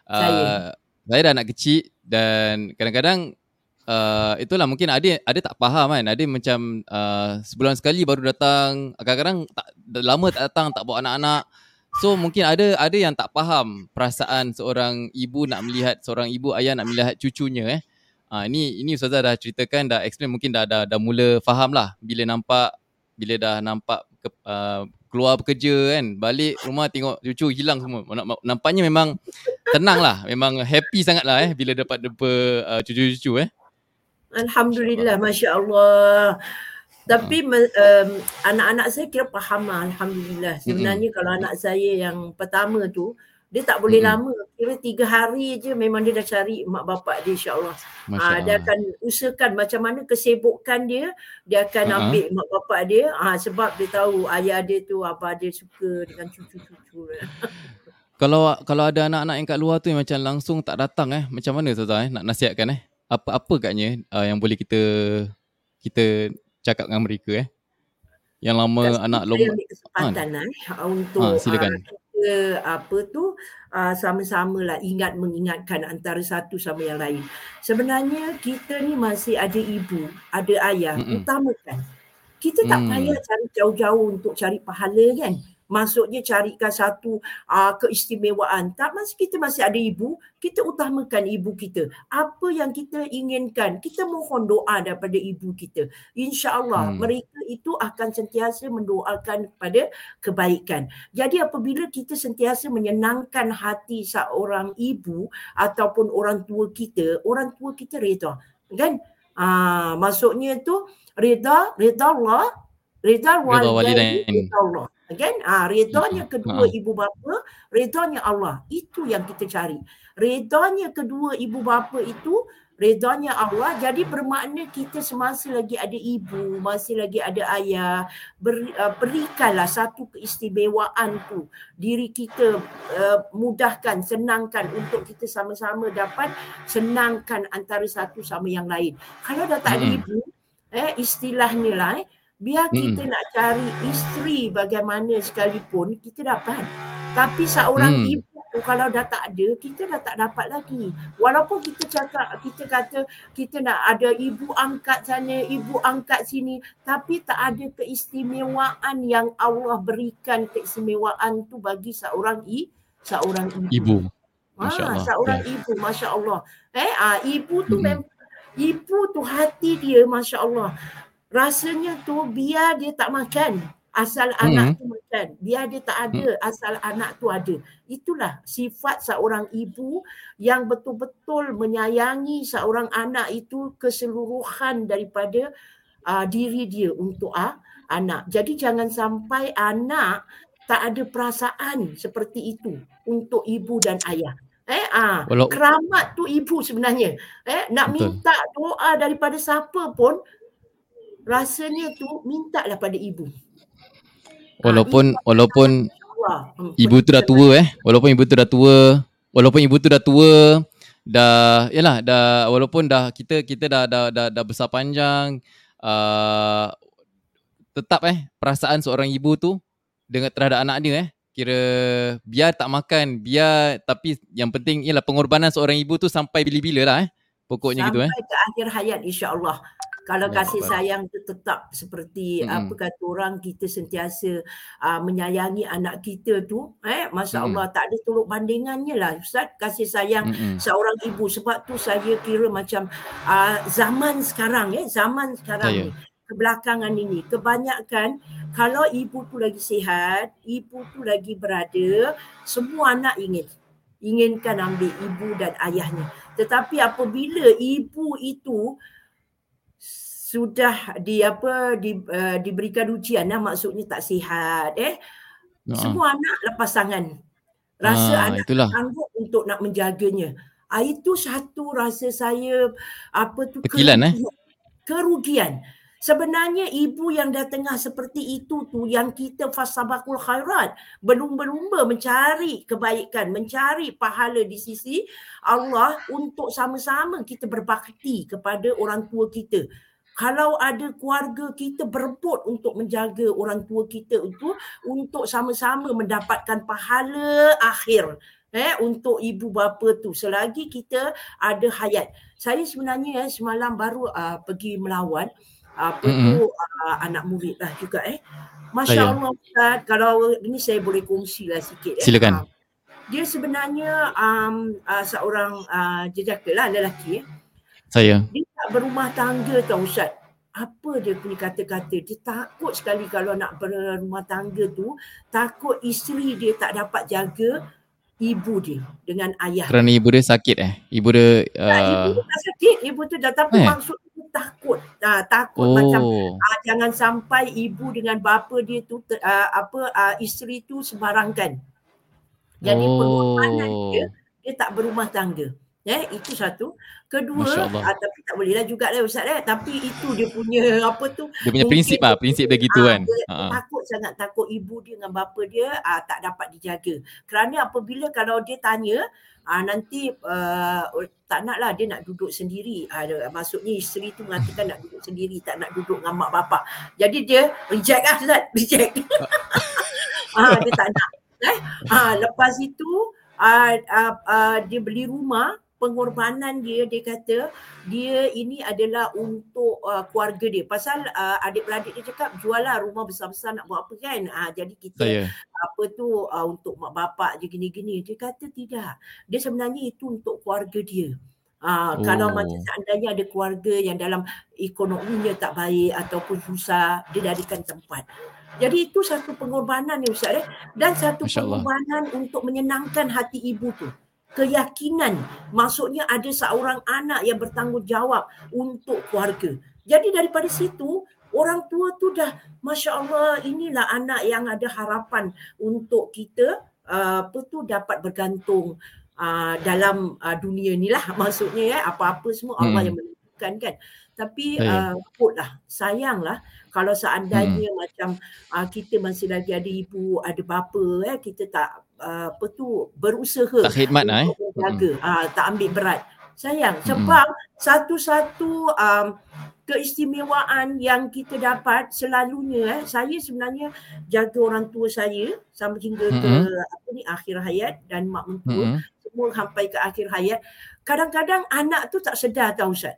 saya dah anak kecil dan kadang-kadang itulah mungkin ada tak faham kan, ada macam sebulan sekali baru datang, kadang-kadang lama tak datang, tak bawa anak-anak. So mungkin ada yang tak faham perasaan seorang ibu nak melihat, seorang ibu ayah nak melihat cucunya. Ini Ustazah dah ceritakan, dah explain, mungkin dah mula faham lah bila dah nampak keluar bekerja kan, balik rumah tengok cucu hilang semua. Nampaknya memang tenang lah, memang happy sangat lah bila dapat jumpa cucu-cucu. Alhamdulillah, masya-Allah. Tapi anak-anak saya kira faham lah, alhamdulillah. Sebenarnya kalau anak saya yang pertama tu, dia tak boleh lama, kira 3 hari je memang dia dah cari mak bapak dia, insya-Allah. Dia akan usahakan macam mana kesibukan dia akan ambil mak bapak dia, sebab dia tahu ayah dia tu, abah dia suka dengan cucu-cucu. Kalau ada anak-anak yang kat luar tu yang macam langsung tak datang macam mana Ustazah nak nasihatkan apa agaknya yang boleh kita cakap dengan mereka yang lama anak lomba kesempatan untuk silakan. Kita sama-sama lah mengingatkan antara satu sama yang lain. Sebenarnya kita ni masih ada ibu, ada ayah, utamakan. Kita tak payah cari jauh-jauh untuk cari pahala kan. Maksudnya carikan satu keistimewaan. Kita masih ada ibu, kita utamakan ibu kita. Apa yang kita inginkan, kita mohon doa daripada ibu kita. InsyaAllah mereka itu akan sentiasa mendoakan kepada kebaikan. Jadi apabila kita sentiasa menyenangkan hati seorang ibu ataupun orang tua kita reda. Kan? Maksudnya tu reda Allah, reda walidain, reda Allah. Kan? Redanya kedua ibu bapa, redanya Allah. Itu yang kita cari. Redanya kedua ibu bapa itu, redanya Allah. Jadi bermakna kita semasa lagi ada ibu, masih lagi ada ayah, berikanlah satu keistimewaan tu. Diri kita mudahkan, senangkan untuk kita sama-sama dapat senangkan antara satu sama yang lain. Kalau dah tak ada ibu, istilahnya lah, biar kita nak cari isteri bagaimana sekalipun, kita dapat. Tapi seorang ibu kalau dah tak ada, kita dah tak dapat lagi. Walaupun kita kata kita nak ada ibu angkat sana, ibu angkat sini, tapi tak ada keistimewaan yang Allah berikan, keistimewaan tu bagi seorang ibu. Seorang ibu, masya-Allah. Ibu tu ibu tu hati dia, masya-Allah. Rasanya tu biar dia tak makan, asal anak tu makan. Biar dia tak ada, asal anak tu ada. Itulah sifat seorang ibu yang betul-betul menyayangi seorang anak itu keseluruhan daripada diri dia untuk anak. Jadi jangan sampai anak tak ada perasaan seperti itu untuk ibu dan ayah. Keramat tu ibu sebenarnya. Nak minta doa daripada siapa pun, rasanya tu mintalah pada ibu. Walaupun ibu tu dah kita tua walaupun ibu tu dah tua dah walaupun dah kita dah besar panjang, tetap perasaan seorang ibu tu dengan terhadap anak dia kira biar tak makan, tapi yang penting ialah pengorbanan seorang ibu tu sampai bila-bila lah pokoknya gitu sampai ke akhir hayat, insya-Allah. Kalau Allah kasih Akbar. sayang tu tetap seperti apa kata orang, kita sentiasa menyayangi anak kita tu, masya-Allah, tak ada tolok bandingannya lah Ustaz, kasih sayang seorang ibu. Sebab tu saya kira macam zaman sekarang ni, kebelakangan ini, kebanyakan kalau ibu tu lagi sihat, ibu tu lagi berada, semua anak inginkan ambil ibu dan ayahnya. Tetapi apabila ibu itu sudah diberikan ujian, maksudnya tak sihat, semua anak lepas tangan. Rasa anak tak sanggup untuk nak menjaganya. Itu satu rasa saya kerugian. Sebenarnya ibu yang dah tengah seperti itu tu yang kita fasabakul khairat, berlumba-lumba mencari kebaikan, mencari pahala di sisi Allah untuk sama-sama kita berbakti kepada orang tua kita. Kalau ada keluarga kita berebut untuk menjaga orang tua kita itu untuk sama-sama mendapatkan pahala akhir untuk ibu bapa tu selagi kita ada hayat. Saya sebenarnya semalam baru pergi melawat anak murid lah juga Masya-Allah Ustaz, kalau ini saya boleh kongsilah sikit Silakan. Dia sebenarnya seorang jejaka lah, lelaki Saya. Dia tak berumah tangga tau Ustaz. Apa dia punya kata-kata, dia takut sekali kalau nak berumah tangga tu, takut isteri dia tak dapat jaga ibu dia dengan ayah. Kerana ibu dia sakit Ibu dia ibu dia tak sakit, ibu tu dah, tapi maksud dia takut. Takut macam jangan sampai ibu dengan bapa dia tu isteri tu sembarangkan. Jadi pengorbanan dia tak berumah tangga. Itu satu. Kedua, tapi tak boleh lah juga lah Ustaz tapi itu dia punya dia punya prinsip prinsip dia gitu kan. Dia takut ibu dia dengan bapa dia tak dapat dijaga. Kerana apabila kalau dia tanya nanti tak nak lah dia nak duduk sendiri. Maksudnya isteri tu mengatakan nak duduk sendiri, tak nak duduk dengan mak bapak. Jadi dia reject lah Ustaz, reject. Dia tak nak. Lepas itu dia beli rumah. Pengorbanan dia kata dia ini adalah untuk keluarga dia. Pasal adik-beradik dia cakap jual lah rumah besar-besar nak buat apa kan. Jadi kita untuk mak bapak je gini-gini. Dia kata tidak. Dia sebenarnya itu untuk keluarga dia. Kalau macam seandainya ada keluarga yang dalam ekonominya tak baik ataupun susah, dia darikan tempat. Jadi itu satu pengorbanan ni Ustaz dan satu pengorbanan untuk menyenangkan hati ibu tu. Keyakinan, maksudnya ada seorang anak yang bertanggungjawab untuk keluarga. Jadi daripada situ orang tua tu dah masya-Allah, inilah anak yang ada harapan untuk kita dapat bergantung dalam dunia ni lah, maksudnya apa-apa semua Allah yang menentukan kan. Tapi sayanglah kalau seandainya macam kita masih lagi ada ibu, ada bapa, kita tak berusaha tak khidmat untuk menjaga, tak ambil berat. Sayang sebab satu-satu keistimewaan yang kita dapat selalunya saya sebenarnya jaga orang tua saya sampai hingga ke akhir hayat dan mak mentua semua sampai ke akhir hayat. Kadang-kadang anak tu tak sedar tau Ustaz.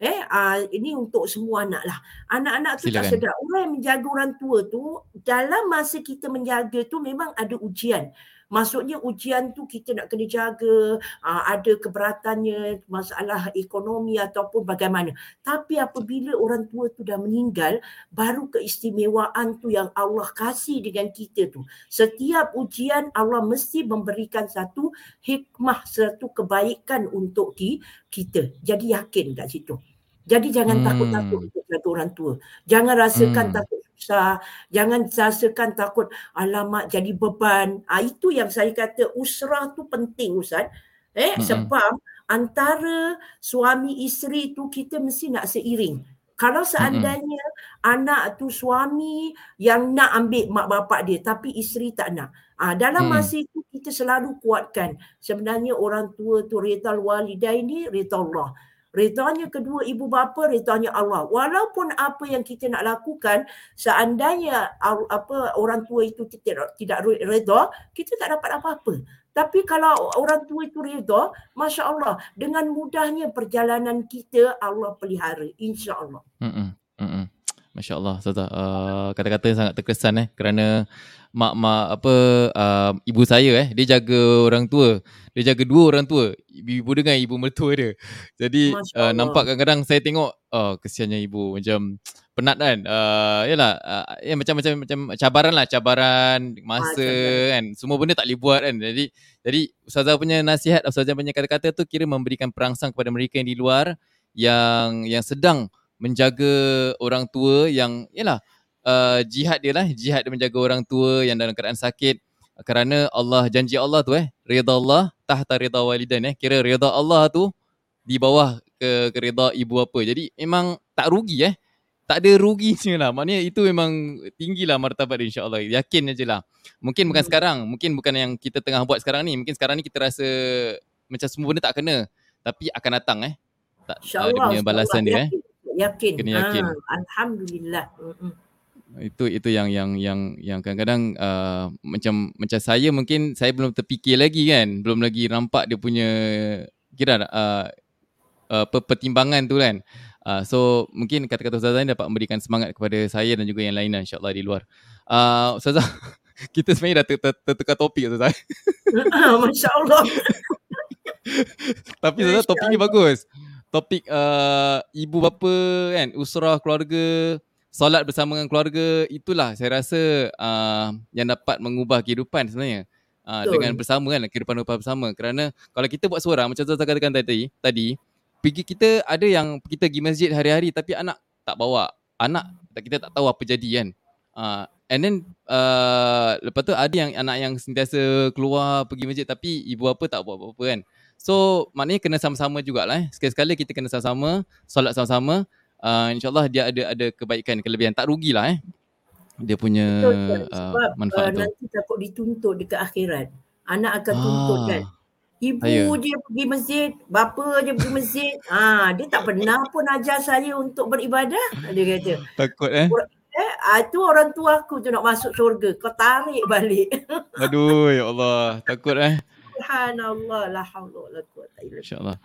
Ini untuk semua anak lah. Anak-anak tu tak sedar. Orang yang menjaga orang tua tu, dalam masa kita menjaga tu memang ada ujian. Maksudnya ujian tu kita nak kena jaga, ada keberatannya, masalah ekonomi ataupun bagaimana. Tapi apabila orang tua tu dah meninggal, baru keistimewaan tu yang Allah kasih dengan kita tu. Setiap ujian Allah mesti memberikan satu hikmah, satu kebaikan untuk kita. Jadi yakin kat situ. Jadi jangan takut-takut untuk jaga orang tua. Jangan rasakan takut susah. Jangan rasakan takut alamak jadi beban. Itu yang saya kata usrah tu penting Ustaz. Sebab antara suami isteri tu kita mesti nak seiring. Kalau seandainya anak tu suami yang nak ambil mak bapak dia tapi isteri tak nak. Dalam masa itu kita selalu kuatkan sebenarnya orang tua tu ridal walidaini ridha Allah. Ridanya kedua ibu bapa, ridanya Allah. Walaupun apa yang kita nak lakukan, seandainya orang tua itu tidak redha, kita tak dapat apa-apa. Tapi kalau orang tua itu redha, Masya Allah, dengan mudahnya perjalanan kita Allah pelihara, insya Allah. Masya Allah, Ustazah. Kata-kata sangat terkesan kerana ibu saya dia jaga orang tua. Dia jaga dua orang tua, ibu dengan ibu mertua dia. Jadi nampak kadang-kadang saya tengok kesiannya ibu, macam penat kan. Macam cabaran masa kan. Semua benda tak boleh buat kan. Jadi Ustazah punya nasihat, Ustazah punya kata-kata tu kira memberikan perangsang kepada mereka yang di luar yang sedang menjaga orang tua yang jihad dia menjaga orang tua yang dalam keadaan sakit, kerana Allah, janji Allah tu ridha Allah tahta ridha walidain, kira ridha Allah tu di bawah ke ridha ibu bapa. Jadi memang tak rugi tak ada ruginya lah. Maknanya itu memang tinggilah martabat dia, insya-Allah. Yakin je lah. Mungkin bukan sekarang, mungkin bukan yang kita tengah buat sekarang ni. Mungkin sekarang ni kita rasa macam semua benda tak kena, tapi akan datang tak dia punya balasan dia. Yakin. Kena yakin. Alhamdulillah. Itu yang kadang-kadang macam saya, mungkin saya belum terfikir lagi kan, belum lagi nampak dia punya kira pertimbangan tu kan. So mungkin kata-kata Ustazah ni dapat memberikan semangat kepada saya dan juga yang lain insya-Allah di luar. Ustazah, kita sebenarnya dah tertukar topik Ustazah. Masya-Allah. Tapi Ustazah, topik ni bagus. Topik ibu bapa kan, usrah, keluarga, solat bersama dengan keluarga, itulah saya rasa yang dapat mengubah kehidupan sebenarnya. Dengan bersama kan, kehidupan bersama. Kerana kalau kita buat seorang, macam Ustazah katakan tadi, kita ada yang kita pergi masjid hari-hari tapi anak tak bawa. Kita tak tahu apa jadi kan. And then lepas tu ada yang anak yang sentiasa keluar pergi masjid tapi ibu bapa tak buat apa-apa kan. So maknanya kena sama-sama jugalah. Sekali-sekala kita kena sama-sama, solat sama-sama. InsyaAllah dia ada kebaikan, kelebihan. Tak rugilah dia punya manfaat tu. Nanti takut dituntut dekat akhirat. Anak akan tuntut kan. Ibu je pergi masjid, bapa je pergi masjid. Dia tak pernah pun ajar saya untuk beribadah. Dia kata. Takut itu orang tua aku tu nak masuk syurga. Kau tarik balik. Aduh, ya Allah. Takut Subhanallah, la haula wala quwwata illa billah. InsyaAllah.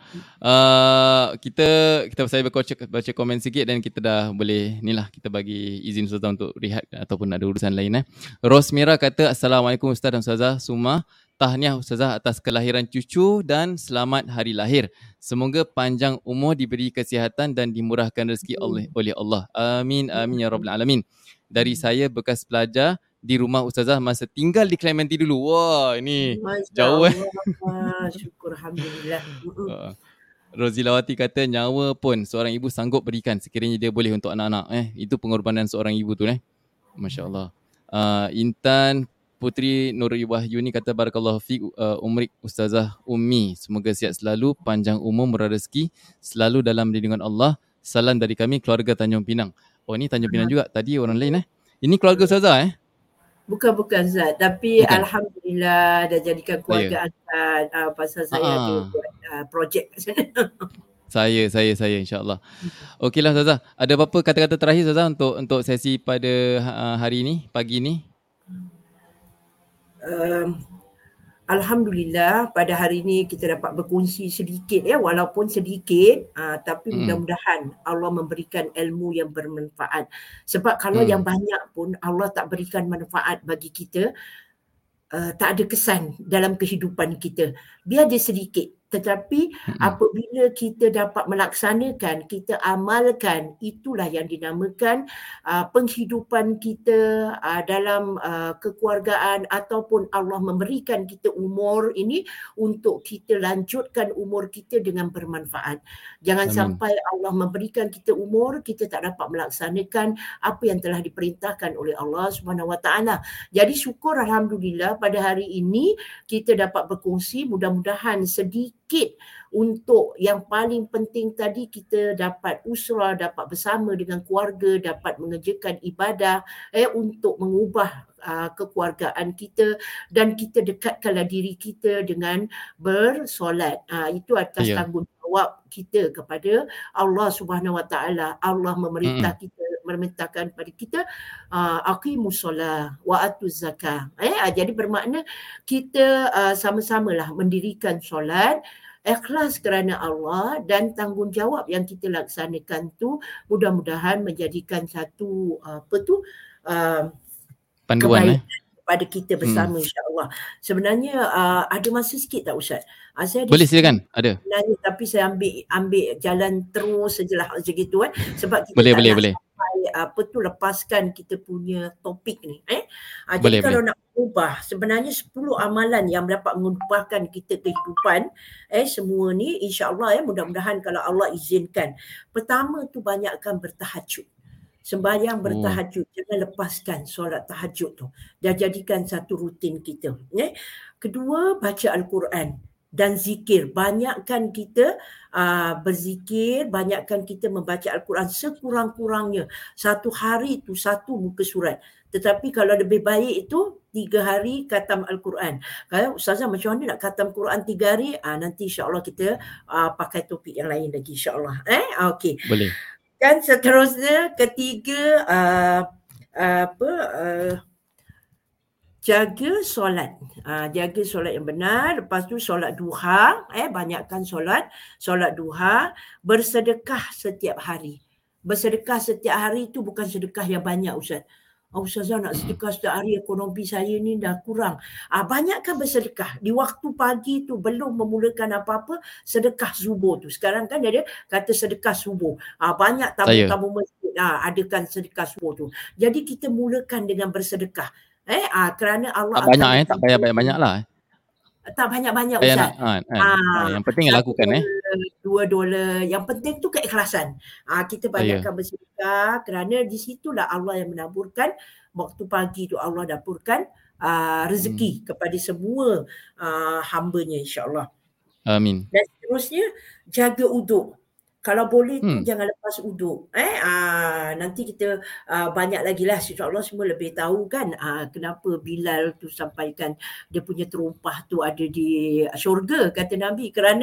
Saya baca komen sikit dan kita dah boleh kita bagi izin Ustazah untuk rehat ataupun ada urusan lain. Rosmira kata, Assalamualaikum Ustaz dan Ustazah semua. Tahniah Ustazah atas kelahiran cucu dan selamat hari lahir. Semoga panjang umur, diberi kesihatan dan dimurahkan rezeki oleh Allah. Amin, amin ya rabbal alamin. Dari saya, bekas pelajar di rumah Ustazah masa tinggal di Clementi dulu. Wah, ini jauh Syukur, Alhamdulillah. Rozilawati kata, nyawa pun seorang ibu sanggup berikan sekiranya dia boleh untuk anak-anak. Itu pengorbanan seorang ibu tu Masya Allah. Intan Putri Nur Wahyuni kata, barakallahu fiik umrik Ustazah Ummi. Semoga sihat selalu, panjang umur, murah rezeki, selalu dalam lindungan Allah. Salam dari kami, keluarga Tanjung Pinang. Oh, ni Tanjung Pinang juga. Tadi orang lain Ini keluarga Ustazah Bukan Zat, tapi bukan. Alhamdulillah dah jadikan keluarga angkat pasal saya ada buat projek kat sana. Saya insya-Allah. Okeylah Ustazah, ada apa-apa kata-kata terakhir Ustazah untuk sesi pada hari ini, pagi ni? Alhamdulillah pada hari ini kita dapat berkongsi sedikit walaupun sedikit tapi mudah-mudahan Allah memberikan ilmu yang bermanfaat. Sebab kalau yang banyak pun Allah tak berikan manfaat bagi kita, tak ada kesan dalam kehidupan kita. Dia ada sedikit, tetapi apabila kita dapat melaksanakan, kita amalkan, itulah yang dinamakan penghidupan kita dalam kekeluargaan ataupun Allah memberikan kita umur ini untuk kita lanjutkan umur kita dengan bermanfaat. Jangan sampai Allah memberikan kita umur, kita tak dapat melaksanakan apa yang telah diperintahkan oleh Allah Subhanahu Wa Taala. Jadi syukur Alhamdulillah pada hari ini kita dapat berkongsi, mudah-mudahan sedikit sedikit untuk yang paling penting tadi, kita dapat usrah, dapat bersama dengan keluarga, dapat mengerjakan ibadah untuk mengubah kekeluargaan kita, dan kita dekatkanlah diri kita dengan bersolat. Itu atas tanggungjawab kita kepada Allah Subhanahu Wa Taala. Allah memerintahkan kepada kita aqimus solah wa atuz zakah. Jadi bermakna kita sama-samalah mendirikan solat, ikhlas kerana Allah, dan tanggungjawab yang kita laksanakan tu mudah-mudahan menjadikan satu panduan kepada kita bersama, insya-Allah. Sebenarnya ada masa sikit tak Ustaz? Saya boleh silakan, ada. Sebenarnya, tapi saya ambil jalan terus sajalah macam gitu sebab kita boleh. Sampai lepaskan kita punya topik ni. Jadi kalau nak ubah, sebenarnya 10 amalan yang dapat mengubahkan kita kehidupan semua ni, insya-Allah mudah-mudahan kalau Allah izinkan. Pertama tu, banyakkan bertahajud. Sembahyang bertahajud, jangan lepaskan solat tahajud tu, dan jadikan satu rutin kita. Kedua, baca Al-Quran dan zikir. Banyakkan kita berzikir, banyakkan kita membaca Al-Quran sekurang-kurangnya. Satu hari tu 1 muka surat. Tetapi kalau lebih baik itu 3 hari khatam Al-Quran. Kalau Ustazah macam mana nak khatam Quran 3 hari? Nanti insya-Allah kita pakai topik yang lain lagi, insya-Allah. Okey. Boleh. Dan seterusnya, ketiga, jaga solat. Jaga solat yang benar. Lepas tu solat duha, banyakkan solat duha. Bersedekah setiap hari. Bersedekah setiap hari tu bukan sedekah yang banyak, Ustaz. Ustazah nak sedekah setiap hari, ekonomi saya ni dah kurang. Banyakkan bersedekah. Di waktu pagi tu belum memulakan apa-apa, sedekah subuh tu. Sekarang kan dia kata sedekah subuh. Banyak tamu-tamu masjid adakan sedekah subuh tu. Jadi kita mulakan dengan bersedekah. Kerana Allah tak banyak tak payah banyak-banyak lah. Tak banyak-banyak, Ustaz. Yang penting lakukan $2. Yang penting tu keikhlasan. Kita banyakkan bersedekah, kerana di situlah Allah yang menaburkan. Waktu pagi tu Allah dapurkan rezeki kepada semua hamba-Nya, insya-Allah. Amin. Dan seterusnya, jaga uduk. Kalau boleh tu jangan lepas uduk. Nanti kita banyak lagi lah, insya-Allah semua lebih tahu kan kenapa Bilal tu sampaikan dia punya terumpah tu ada di syurga, kata Nabi, kerana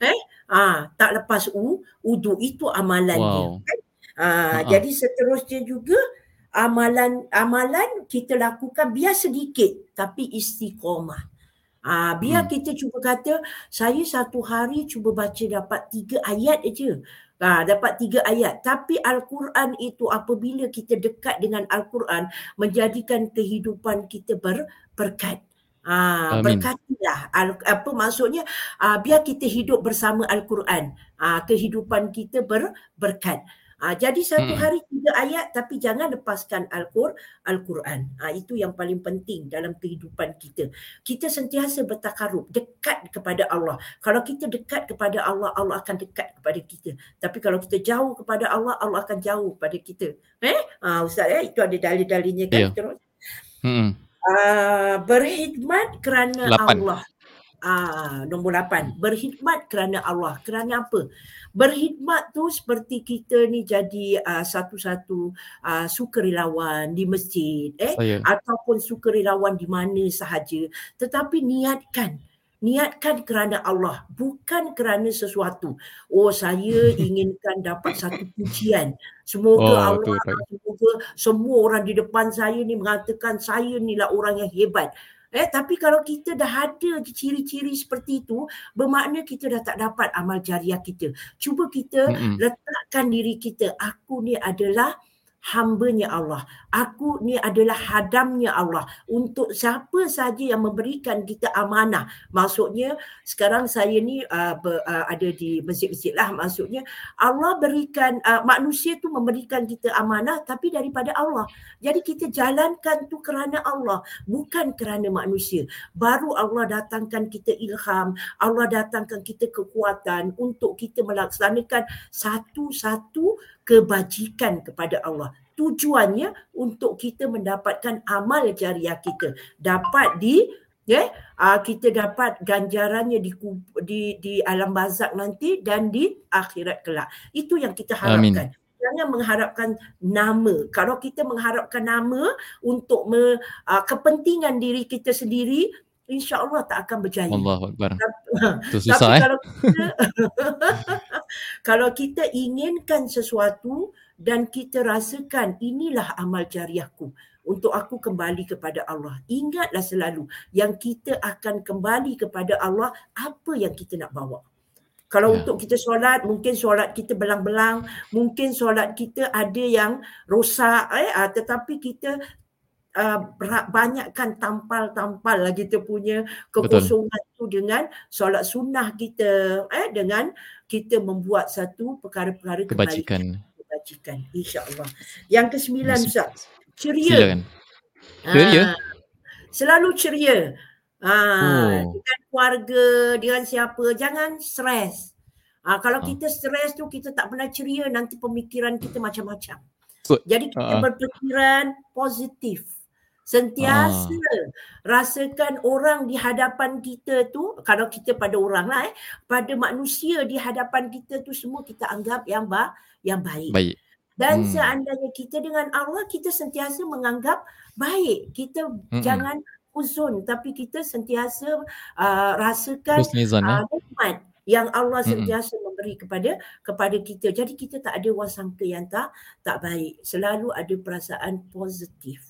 tak lepas uduk. Itu amalannya. Jadi seterusnya juga, amalan kita lakukan biar sedikit tapi istiqamah. Biar kita cuba kata, saya satu hari cuba baca dapat 3 ayat aja. Dapat 3 ayat. Tapi Al-Quran itu, apabila kita dekat dengan Al-Quran, menjadikan kehidupan kita berberkat. Berkatilah. Apa maksudnya? Biar kita hidup bersama Al-Quran. Kehidupan kita berberkat. Jadi satu hari 3 ayat, tapi jangan lepaskan Al-Quran. Itu yang paling penting dalam kehidupan kita. Kita sentiasa bertakarub, dekat kepada Allah. Kalau kita dekat kepada Allah, Allah akan dekat kepada kita. Tapi kalau kita jauh kepada Allah, Allah akan jauh kepada kita. Ustaz, itu ada dalil-dalilnya kan? Terus. Berkhidmat kerana 8. Allah. Nombor 8, berkhidmat kerana Allah. Kerana apa? Berkhidmat tu seperti kita ni jadi satu-satu sukarelawan di masjid ataupun sukarelawan di mana sahaja, tetapi niatkan kerana Allah, bukan kerana sesuatu. Saya inginkan dapat satu pujian. Semoga semoga semua orang di depan saya ni mengatakan saya ni lah orang yang hebat. Tapi kalau kita dah ada ciri-ciri seperti itu, bermakna kita dah tak dapat amal jariah kita. Cuba kita letakkan diri kita, aku ni adalah hamba-Nya Allah. Aku ni adalah hadamnya Allah. Untuk siapa saja yang memberikan kita amanah. Maksudnya sekarang saya ni ada di masjid-masjid lah. Maksudnya Allah berikan, manusia tu memberikan kita amanah tapi daripada Allah. Jadi kita jalankan tu kerana Allah, bukan kerana manusia. Baru Allah datangkan kita ilham, Allah datangkan kita kekuatan untuk kita melaksanakan satu-satu kebajikan kepada Allah. Tujuannya untuk kita mendapatkan amal jariah kita dapat kita dapat ganjarannya di alam barzakh nanti dan di akhirat kelak. Itu yang kita harapkan. Amin. Jangan mengharapkan nama. Kalau kita mengharapkan nama untuk kepentingan diri kita sendiri, insya-Allah tak akan berjaya. Allahu Akbar. Itu Tapi susah kalau kita inginkan sesuatu dan kita rasakan inilah amal jariahku untuk aku kembali kepada Allah. Ingatlah selalu yang kita akan kembali kepada Allah apa yang kita nak bawa. Kalau untuk kita solat, mungkin solat kita belang-belang, mungkin solat kita ada yang rosak, tetapi kita banyakkan tampal-tampal lah kita punya kekosongan itu dengan solat sunnah kita, dengan kita membuat satu perkara-perkara kebajikan, insya-Allah. Yang ke-9, Ustaz, ceria. Silakan. Ceria? Selalu ceria. Dengan keluarga, dengan siapa, jangan stres. Kalau kita stres tu kita tak pernah ceria, nanti pemikiran kita macam-macam. Jadi kita berfikiran positif. Sentiasa rasakan orang di hadapan kita tu, kalau kita pada orang lah, pada manusia di hadapan kita tu semua kita anggap yang baik. Dan seandainya kita dengan Allah, kita sentiasa menganggap baik. Kita jangan huzun, tapi kita sentiasa rasakan nikmat yang Allah sentiasa memberi kepada kita. Jadi kita tak ada wasangka yang tak baik. Selalu ada perasaan positif.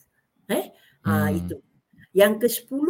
Itu. Yang ke-10,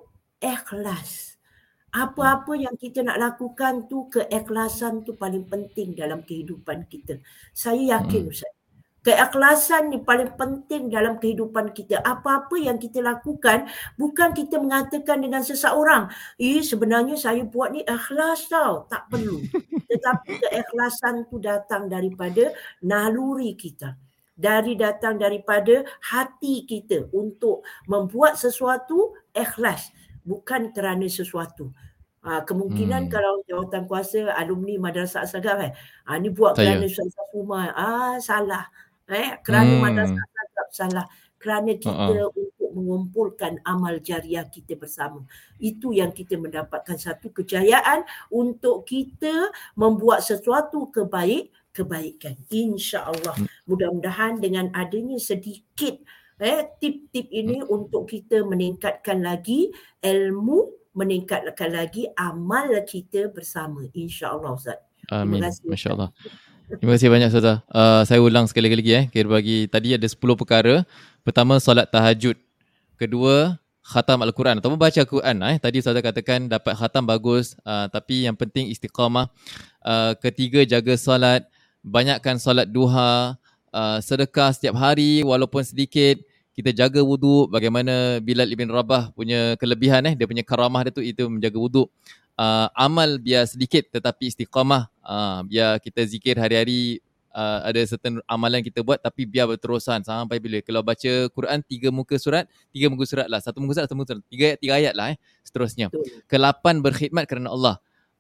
ikhlas. Apa-apa yang kita nak lakukan tu, keikhlasan tu paling penting dalam kehidupan kita. Saya yakin, Ustaz. Keikhlasan ni paling penting dalam kehidupan kita. Apa-apa yang kita lakukan, bukan kita mengatakan dengan seseorang, sebenarnya saya buat ni ikhlas tau. Tak perlu. Tetapi keikhlasan tu datang daripada naluri kita. Datang daripada hati kita untuk membuat sesuatu ikhlas. Bukan kerana sesuatu. Kemungkinan kalau jawatan kuasa alumni Madrasah As-Sagaf ni buat kerana Ustazah Fuma, salah. Kerana Madrasah As-Sagaf salah. Kerana kita untuk mengumpulkan amal jariah kita bersama. Itu yang kita mendapatkan satu kejayaan untuk kita membuat sesuatu kebaikan. InsyaAllah. Mudah-mudahan dengan adanya sedikit tip-tip ini untuk kita meningkatkan lagi ilmu, meningkatkan lagi amal kita bersama. InsyaAllah, Ustaz. Amin. Masya Allah. Terima kasih banyak, Ustazah. Saya ulang sekali lagi. Kira bagi tadi ada 10 perkara. Pertama, solat tahajud. Kedua, khatam Al-Quran atau membaca Al-Quran. Tadi Ustazah katakan dapat khatam bagus, tapi yang penting istiqamah. Ketiga, jaga solat. Banyakkan solat duha, sedekah setiap hari walaupun sedikit. Kita jaga wuduk, bagaimana Bilal ibn Rabah punya kelebihan, dia punya karamah dia tu, itu menjaga wuduk. Amal biar sedikit tetapi istiqamah. Biar kita zikir hari-hari, ada certain amalan kita buat tapi biar berterusan sampai bila. Kalau baca Quran 3 muka surat lah, satu muka surat, tiga ayat lah, seterusnya. Ke-8, berkhidmat kerana Allah.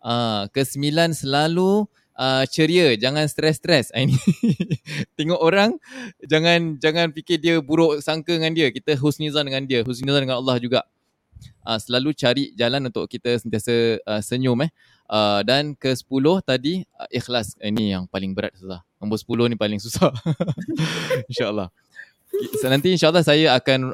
Ke-9, selalu ceria, jangan stres-stres. Ini tengok orang, jangan fikir dia buruk sangka dengan dia. Kita husnizan dengan dia, husnizan dengan Allah juga. Selalu cari jalan untuk kita sentiasa senyum. Dan ke-10 tadi, ikhlas. Ini yang paling berat, susah. Nombor 10 ni paling susah. InsyaAllah. Nanti insyaAllah saya akan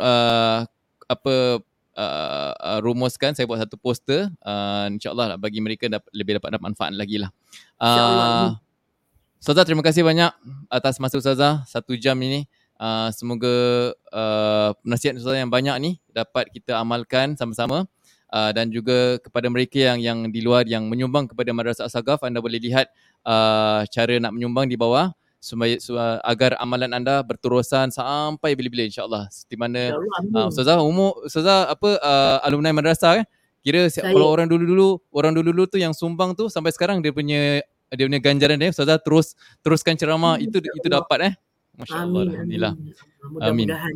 rumuskan, saya buat satu poster, insyaAllah bagi mereka lebih dapat manfaat lagi lah. Ustazah, terima kasih banyak atas masa Ustazah 1 jam ini. Semoga nasihat Ustazah yang banyak ni dapat kita amalkan sama-sama. Dan juga kepada mereka yang di luar yang menyumbang kepada Madrasah As-Sagaf, anda boleh lihat cara nak menyumbang di bawah, agar amalan anda berterusan sampai bila-bila, insyaAllah. Seperti mana Ustazah alumni madrasah, kira kalau orang dulu tu yang sumbang tu sampai sekarang dia punya ganjaran dia, Ustazah teruskan ceramah itu dapat. Masya-Allah. Alhamdulillah. Mudah-mudahan.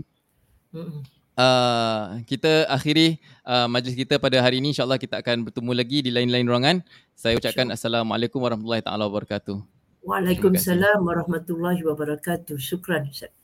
Kita akhiri majlis kita pada hari ini. InsyaAllah kita akan bertemu lagi di lain-lain ruangan. Saya ucapkan Assalamualaikum warahmatullahi taala wabarakatuh. Waalaikumsalam warahmatullahi wabarakatuh. Syukran, Ustaz.